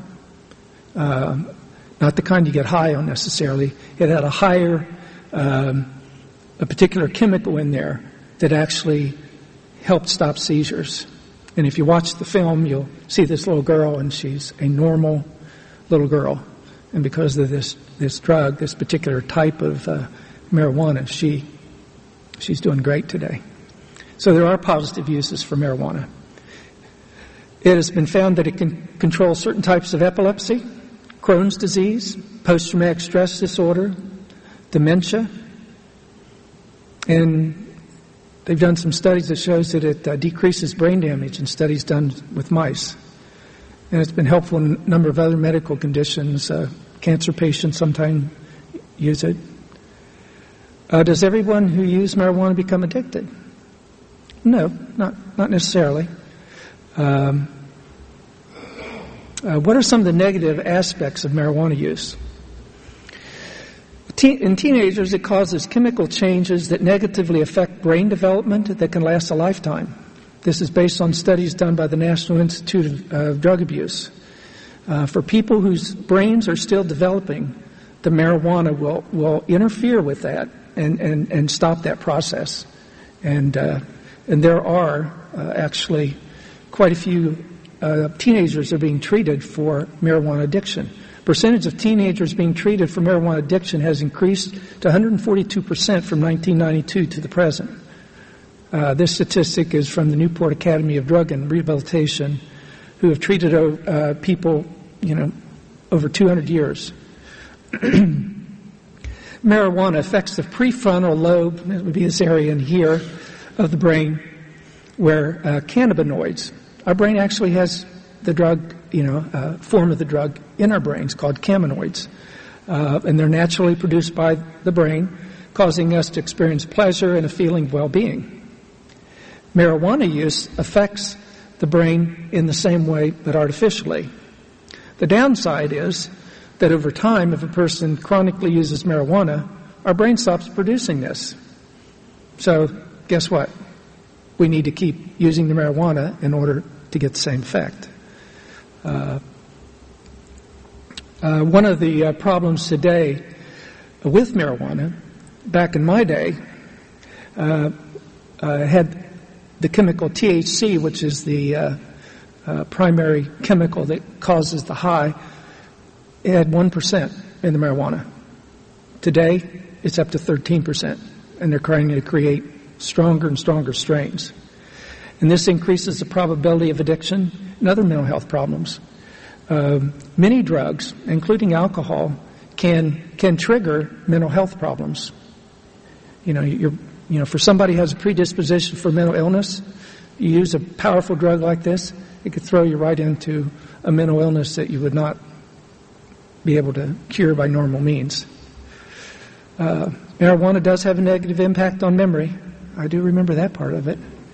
Speaker 1: Not the kind you get high on necessarily. It had a higher, a particular chemical in there that actually helped stop seizures. And if you watch the film, you'll see this little girl, and she's a normal little girl. And because of this drug, this particular type of marijuana, she's doing great today. So there are positive uses for marijuana. It has been found that it can control certain types of epilepsy, Crohn's disease, post-traumatic stress disorder, dementia. And they've done some studies that shows that it decreases brain damage in studies done with mice. And it's been helpful in a number of other medical conditions. Cancer patients sometimes use it. Does everyone who uses marijuana become addicted? No, not necessarily. What are some of the negative aspects of marijuana use? In teenagers, it causes chemical changes that negatively affect brain development that can last a lifetime. This is based on studies done by the National Institute of Drug Abuse. For people whose brains are still developing, the marijuana will interfere with that and stop that process. And there are actually quite a few teenagers are being treated for marijuana addiction. Percentage of teenagers being treated for marijuana addiction has increased to 142% from 1992 to the present. This statistic is from the Newport Academy of Drug and Rehabilitation, who have treated people, over 200 years. Marijuana affects the prefrontal lobe, that would be this area in here, of the brain, where cannabinoids. Our brain actually has the drug, form of the drug in our brains called cannabinoids. And they're naturally produced by the brain, causing us to experience pleasure and a feeling of well-being. Marijuana use affects the brain in the same way, but artificially. The downside is that over time, if a person chronically uses marijuana, our brain stops producing this. So guess what? We need to keep using the marijuana in order to get the same effect. One of the problems today with marijuana, back in my day, had the chemical THC, which is the primary chemical that causes the high. It had 1% in the marijuana. Today, it's up to 13%, and they're trying to create stronger and stronger strains. And this increases the probability of addiction and other mental health problems. Many drugs, including alcohol, can trigger mental health problems. For somebody who has a predisposition for mental illness, you use a powerful drug like this, it could throw you right into a mental illness that you would not be able to cure by normal means. Marijuana does have a negative impact on memory. I do remember that part of it.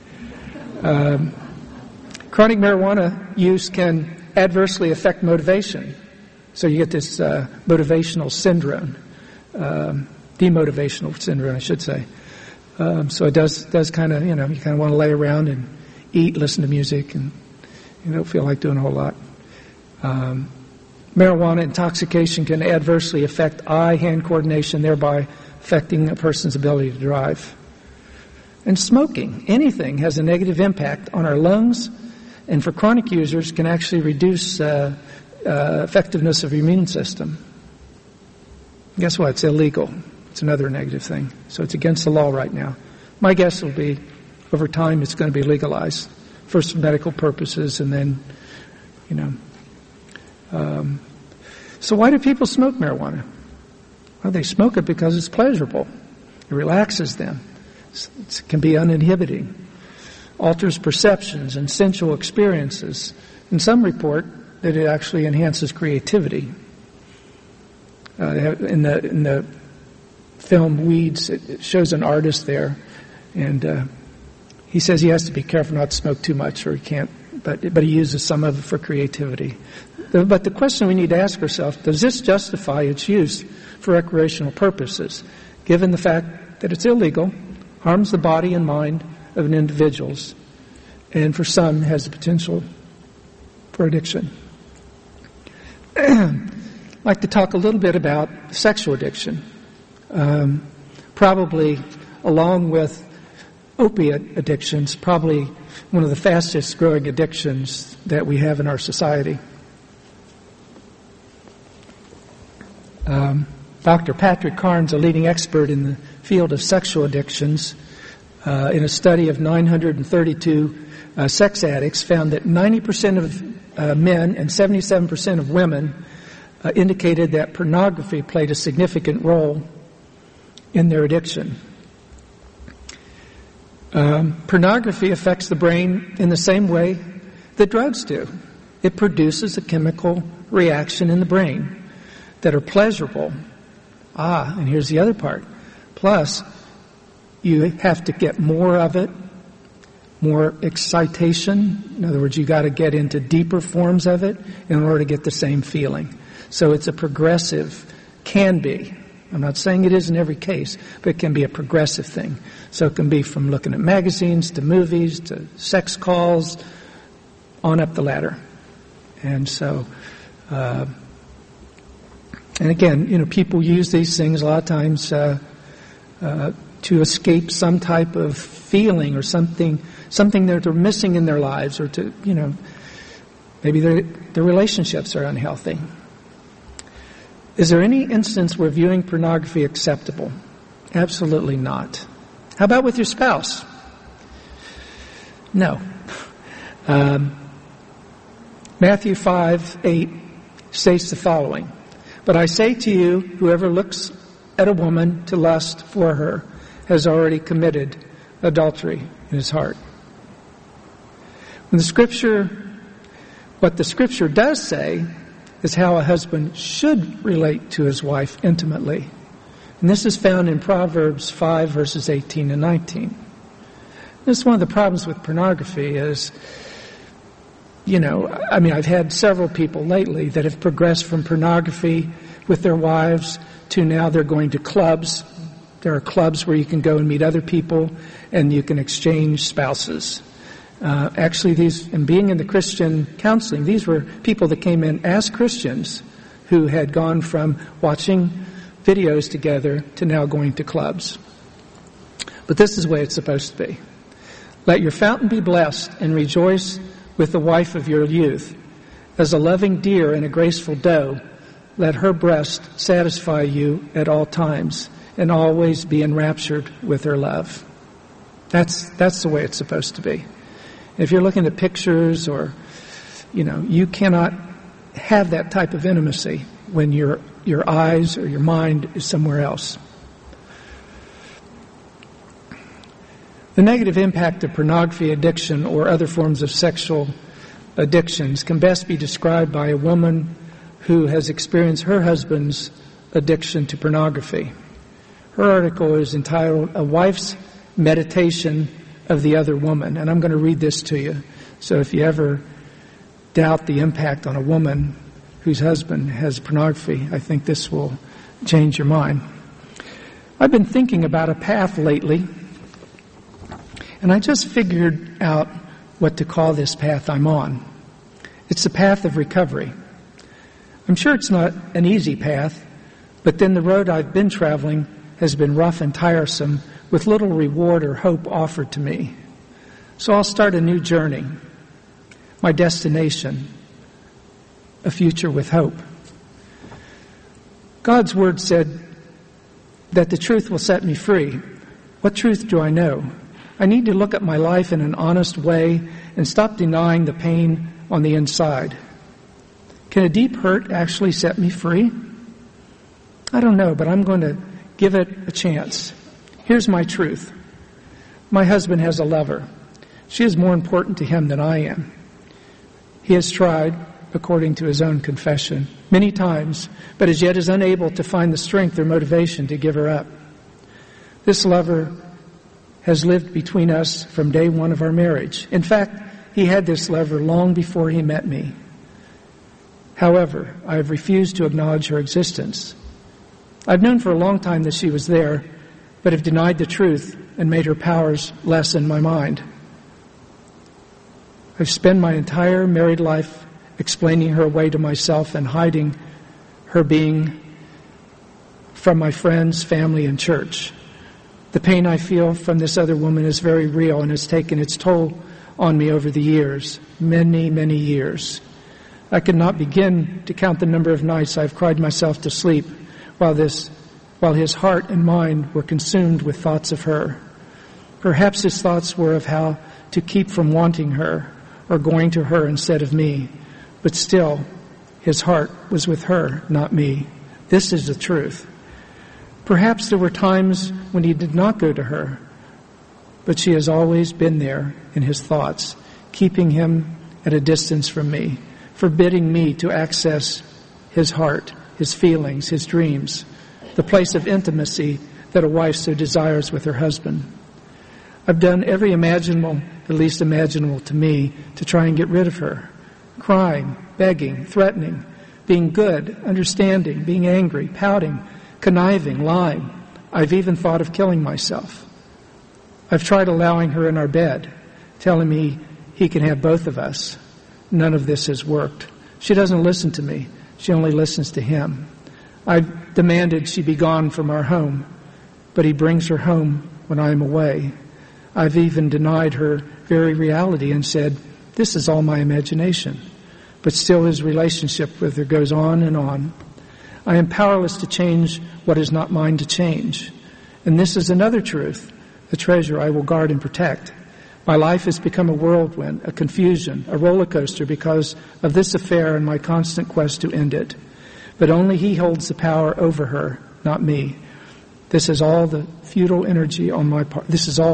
Speaker 1: Chronic marijuana use can adversely affect motivation. So you get this motivational syndrome, demotivational syndrome, I should say. So it does kind of, you kind of want to lay around and eat, listen to music, and you don't feel like doing a whole lot. Marijuana intoxication can adversely affect eye-hand coordination, thereby affecting a person's ability to drive. And smoking, anything, has a negative impact on our lungs, and for chronic users can actually reduce effectiveness of your immune system. Guess what? It's illegal. It's another negative thing. So it's against the law right now. My guess will be, over time, it's going to be legalized. First for medical purposes, and then, So why do people smoke marijuana? Well, they smoke it because it's pleasurable. It relaxes them. It can be uninhibiting. Alters perceptions and sensual experiences. And some report that it actually enhances creativity. In the film Weeds, it shows an artist there, and he says he has to be careful not to smoke too much, or he can't. But he uses some of it for creativity. But the question we need to ask ourselves: does this justify its use for recreational purposes, given the fact that it's illegal, harms the body and mind of an individual, and for some has the potential for addiction? I'd like to talk a little bit about sexual addiction. Probably, along with opiate addictions, probably one of the fastest growing addictions that we have in our society. Dr. Patrick Carnes, a leading expert in the field of sexual addictions, in a study of 932 sex addicts, found that 90% of men and 77% of women indicated that pornography played a significant role in their addiction. Pornography affects the brain in the same way that drugs do. It produces a chemical reaction in the brain that are pleasurable. And here's the other part. Plus, you have to get more of it, more excitation. In other words, you got to get into deeper forms of it in order to get the same feeling. So it's a progressive, can be. I'm not saying it is in every case, but it can be a progressive thing. So it can be from looking at magazines to movies to sex calls, on up the ladder. And so, and again, people use these things a lot of times to escape some type of feeling or something that they're missing in their lives, or to, maybe their relationships are unhealthy. Is there any instance where viewing pornography acceptable? Absolutely not. How about with your spouse? No. Matthew 5:8 states the following: "But I say to you, whoever looks at a woman to lust for her has already committed adultery in his heart." What the Scripture does say is how a husband should relate to his wife intimately. And this is found in Proverbs 5, verses 18 and 19. This is one of the problems with pornography is, I've had several people lately that have progressed from pornography with their wives to now they're going to clubs. There are clubs where you can go and meet other people and you can exchange spouses. Actually, and being in the Christian counseling, these were people that came in as Christians who had gone from watching videos together to now going to clubs. But this is the way it's supposed to be. Let your fountain be blessed and rejoice with the wife of your youth. As a loving deer and a graceful doe, let her breast satisfy you at all times and always be enraptured with her love. That's the way it's supposed to be. If you're looking at pictures or, you cannot have that type of intimacy when your eyes or your mind is somewhere else. The negative impact of pornography addiction or other forms of sexual addictions can best be described by a woman who has experienced her husband's addiction to pornography. Her article is entitled, "A Wife's Meditation of the Other Woman," and I'm going to read this to you. So if you ever doubt the impact on a woman whose husband has pornography, I think this will change your mind. I've been thinking about a path lately, and I just figured out what to call this path I'm on. It's the path of recovery. I'm sure it's not an easy path, but then the road I've been traveling has been rough and tiresome, with little reward or hope offered to me. So I'll start a new journey. My destination, a future with hope. God's word said that the truth will set me free. What truth do I know? I need to look at my life in an honest way and stop denying the pain on the inside. Can a deep hurt actually set me free? I don't know, but I'm going to give it a chance. Here's my truth. My husband has a lover. She is more important to him than I am. He has tried, according to his own confession, many times, but as yet is unable to find the strength or motivation to give her up. This lover has lived between us from day one of our marriage. In fact, he had this lover long before he met me. However, I have refused to acknowledge her existence. I've known for a long time that she was there, but have denied the truth and made her powers less in my mind. I've spent my entire married life explaining her away to myself and hiding her being from my friends, family, and church. The pain I feel from this other woman is very real and has taken its toll on me over the years, many, many years. I could not begin to count the number of nights I've cried myself to sleep while his heart and mind were consumed with thoughts of her. Perhaps his thoughts were of how to keep from wanting her or going to her instead of me, but still, his heart was with her, not me. This is the truth. Perhaps there were times when he did not go to her, but she has always been there in his thoughts, keeping him at a distance from me, forbidding me to access his heart, his feelings, his dreams, the place of intimacy that a wife so desires with her husband. I've done every imaginable, at least imaginable to me, to try and get rid of her. Crying, begging, threatening, being good, understanding, being angry, pouting, conniving, lying. I've even thought of killing myself. I've tried allowing her in our bed, telling me he can have both of us. None of this has worked. She doesn't listen to me. She only listens to him. I've demanded she be gone from our home, but he brings her home when I am away. I've even denied her very reality and said, this is all my imagination. But still his relationship with her goes on and on. I am powerless to change what is not mine to change. And this is another truth, a treasure I will guard and protect. My life has become a whirlwind, a confusion, a roller coaster because of this affair and my constant quest to end it. But only he holds the power over her, not me. This is all futile energy on my part.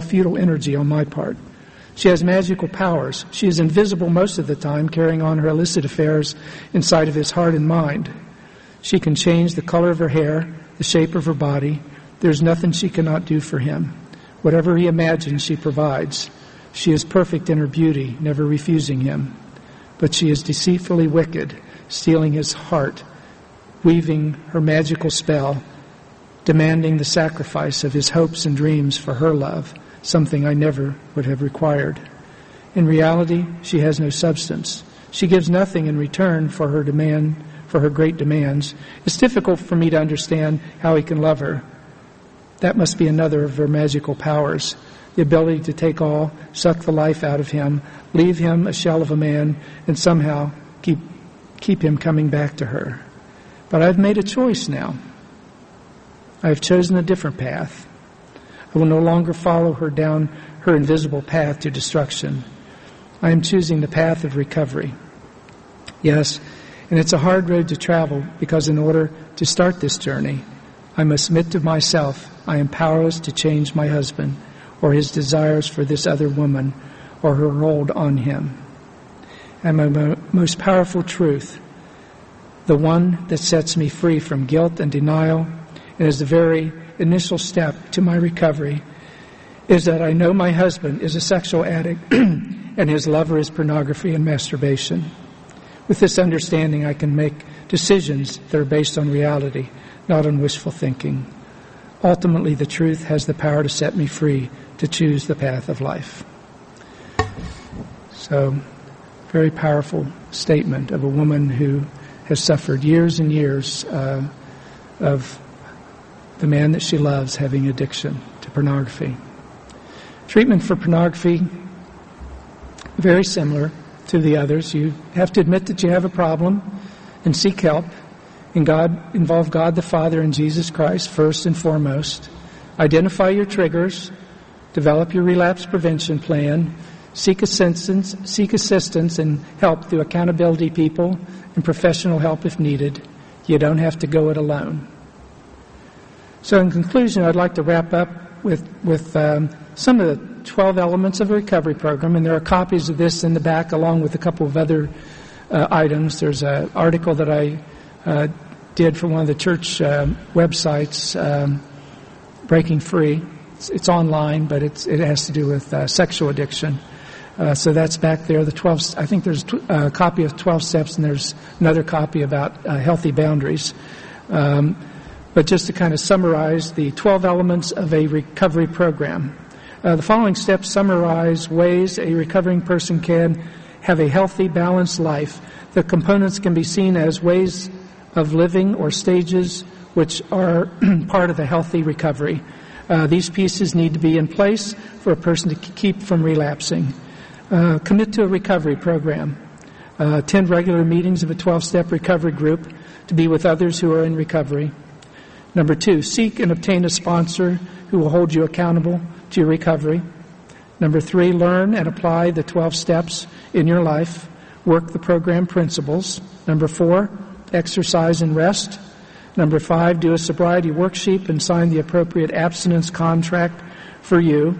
Speaker 1: She has magical powers. She is invisible most of the time, carrying on her illicit affairs inside of his heart and mind. She can change the color of her hair, the shape of her body. There's nothing she cannot do for him. Whatever he imagines, she provides. She is perfect in her beauty, never refusing him. But she is deceitfully wicked, stealing his heart, weaving her magical spell, demanding the sacrifice of his hopes and dreams for her love, something I never would have required. In reality, she has no substance. She gives nothing in return for her demand for her great demands. It's difficult for me to understand how he can love her. That must be another of her magical powers, the ability to take all, suck the life out of him, leave him a shell of a man, and somehow keep him coming back to her. But I've made a choice now. I have chosen a different path. I will no longer follow her down her invisible path to destruction. I am choosing the path of recovery. Yes, and it's a hard road to travel because in order to start this journey, I must admit to myself I am powerless to change my husband or his desires for this other woman or her hold on him. And my most powerful truth, the one that sets me free from guilt and denial, and is the very initial step to my recovery, is that I know my husband is a sexual addict and his lover is pornography and masturbation. With this understanding, I can make decisions that are based on reality, not on wishful thinking. Ultimately, the truth has the power to set me free to choose the path of life. So, very powerful statement of a woman who has suffered years and years of the man that she loves having addiction to pornography. Treatment for pornography, very similar to the others. You have to admit that you have a problem and seek help. And involve God the Father and Jesus Christ first and foremost. Identify your triggers. Develop your relapse prevention plan. Seek assistance and help through accountability people and professional help if needed. You don't have to go it alone. So in conclusion, I'd like to wrap up with some of the 12 elements of a recovery program, and there are copies of this in the back along with a couple of other items. There's an article that I did for one of the church websites, Breaking Free. It's online, but it has to do with sexual addiction. So that's back there. The 12. I think there's a copy of 12 steps, and there's another copy about healthy boundaries. But just to kind of summarize the 12 elements of a recovery program. The following steps summarize ways a recovering person can have a healthy, balanced life. The components can be seen as ways of living or stages which are part of a healthy recovery. These pieces need to be in place for a person to keep from relapsing. Commit to a recovery program. Attend regular meetings of a 12-step recovery group to be with others who are in recovery. Number 2, seek and obtain a sponsor who will hold you accountable to your recovery. Number 3, learn and apply the 12 steps in your life. Work the program principles. Number 4, exercise and rest. Number 5, do a sobriety worksheet and sign the appropriate abstinence contract for you.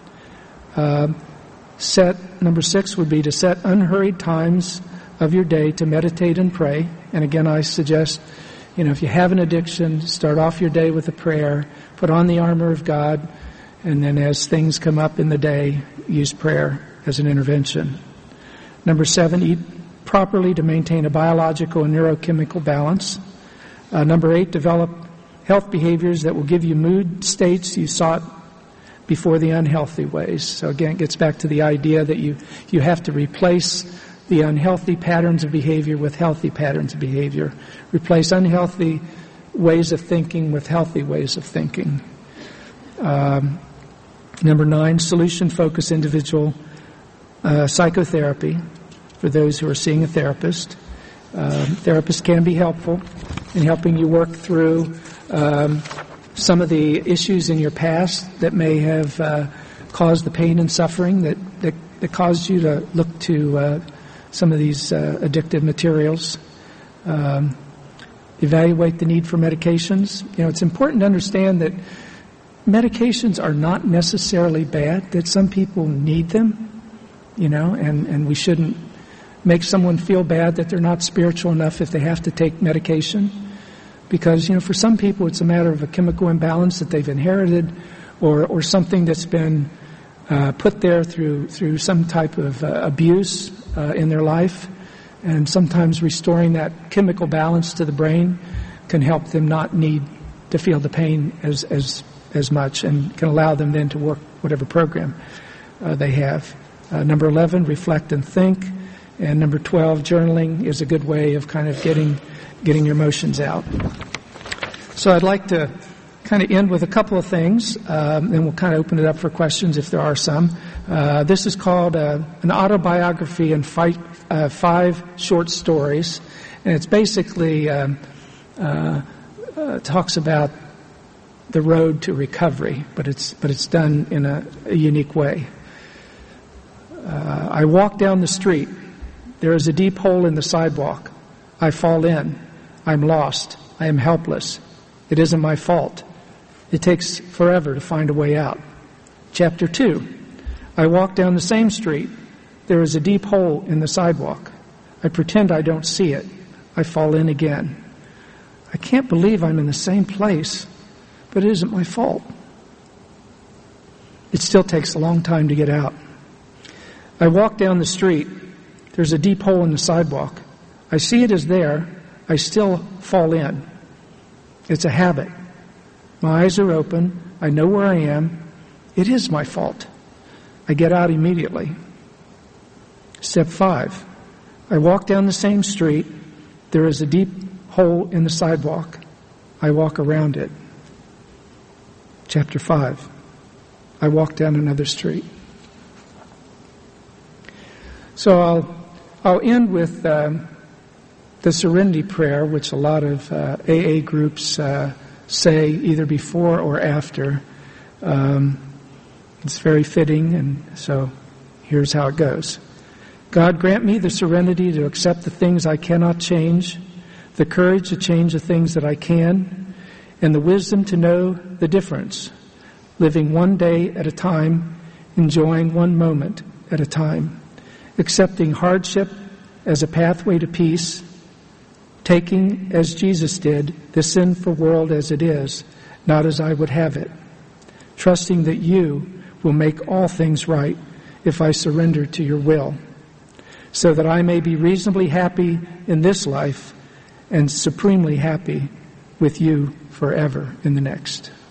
Speaker 1: Number 6 would be to set unhurried times of your day to meditate and pray. And again, I suggest, if you have an addiction, start off your day with a prayer, put on the armor of God, and then as things come up in the day, use prayer as an intervention. Number 7, eat properly to maintain a biological and neurochemical balance. Number 8, develop health behaviors that will give you mood states you sought before the unhealthy ways. So again, it gets back to the idea that you have to replace the unhealthy patterns of behavior with healthy patterns of behavior. Replace unhealthy ways of thinking with healthy ways of thinking. Number 9, solution-focused individual psychotherapy for those who are seeing a therapist. Therapists can be helpful in helping you work through some of the issues in your past that may have caused the pain and suffering that caused you to look to some of these addictive materials. Evaluate the need for medications. It's important to understand that medications are not necessarily bad, that some people need them, and we shouldn't make someone feel bad that they're not spiritual enough if they have to take medication. Because, for some people it's a matter of a chemical imbalance that they've inherited or something that's been put there through some type of abuse in their life. And sometimes restoring that chemical balance to the brain can help them not need to feel the pain as much and can allow them then to work whatever program they have. Number 11, reflect and think. And number 12, journaling is a good way of kind of getting getting your emotions out. So I'd like to kind of end with a couple of things, then we'll kind of open it up for questions if there are some. This is called an autobiography in 5 short stories, and it's basically talks about the road to recovery, but it's done in a unique way. I walk down the street. There is a deep hole in the sidewalk. I fall in. I'm lost. I am helpless. It isn't my fault. It takes forever to find a way out. Chapter 2. I walk down the same street. There is a deep hole in the sidewalk. I pretend I don't see it. I fall in again. I can't believe I'm in the same place, but it isn't my fault. It still takes a long time to get out. I walk down the street. There's a deep hole in the sidewalk. I see it is there. I still fall in. It's a habit. My eyes are open. I know where I am. It is my fault. I get out immediately. Step 5. I walk down the same street. There is a deep hole in the sidewalk. I walk around it. Chapter 5. I walk down another street. So I'll end with the Serenity Prayer, which a lot of AA groups say either before or after. It's very fitting, and so here's how it goes. God, grant me the serenity to accept the things I cannot change, the courage to change the things that I can, and the wisdom to know the difference, living one day at a time, enjoying one moment at a time, accepting hardship as a pathway to peace, taking, as Jesus did, the sinful world as it is, not as I would have it, trusting that you will make all things right if I surrender to your will, so that I may be reasonably happy in this life and supremely happy with you forever in the next.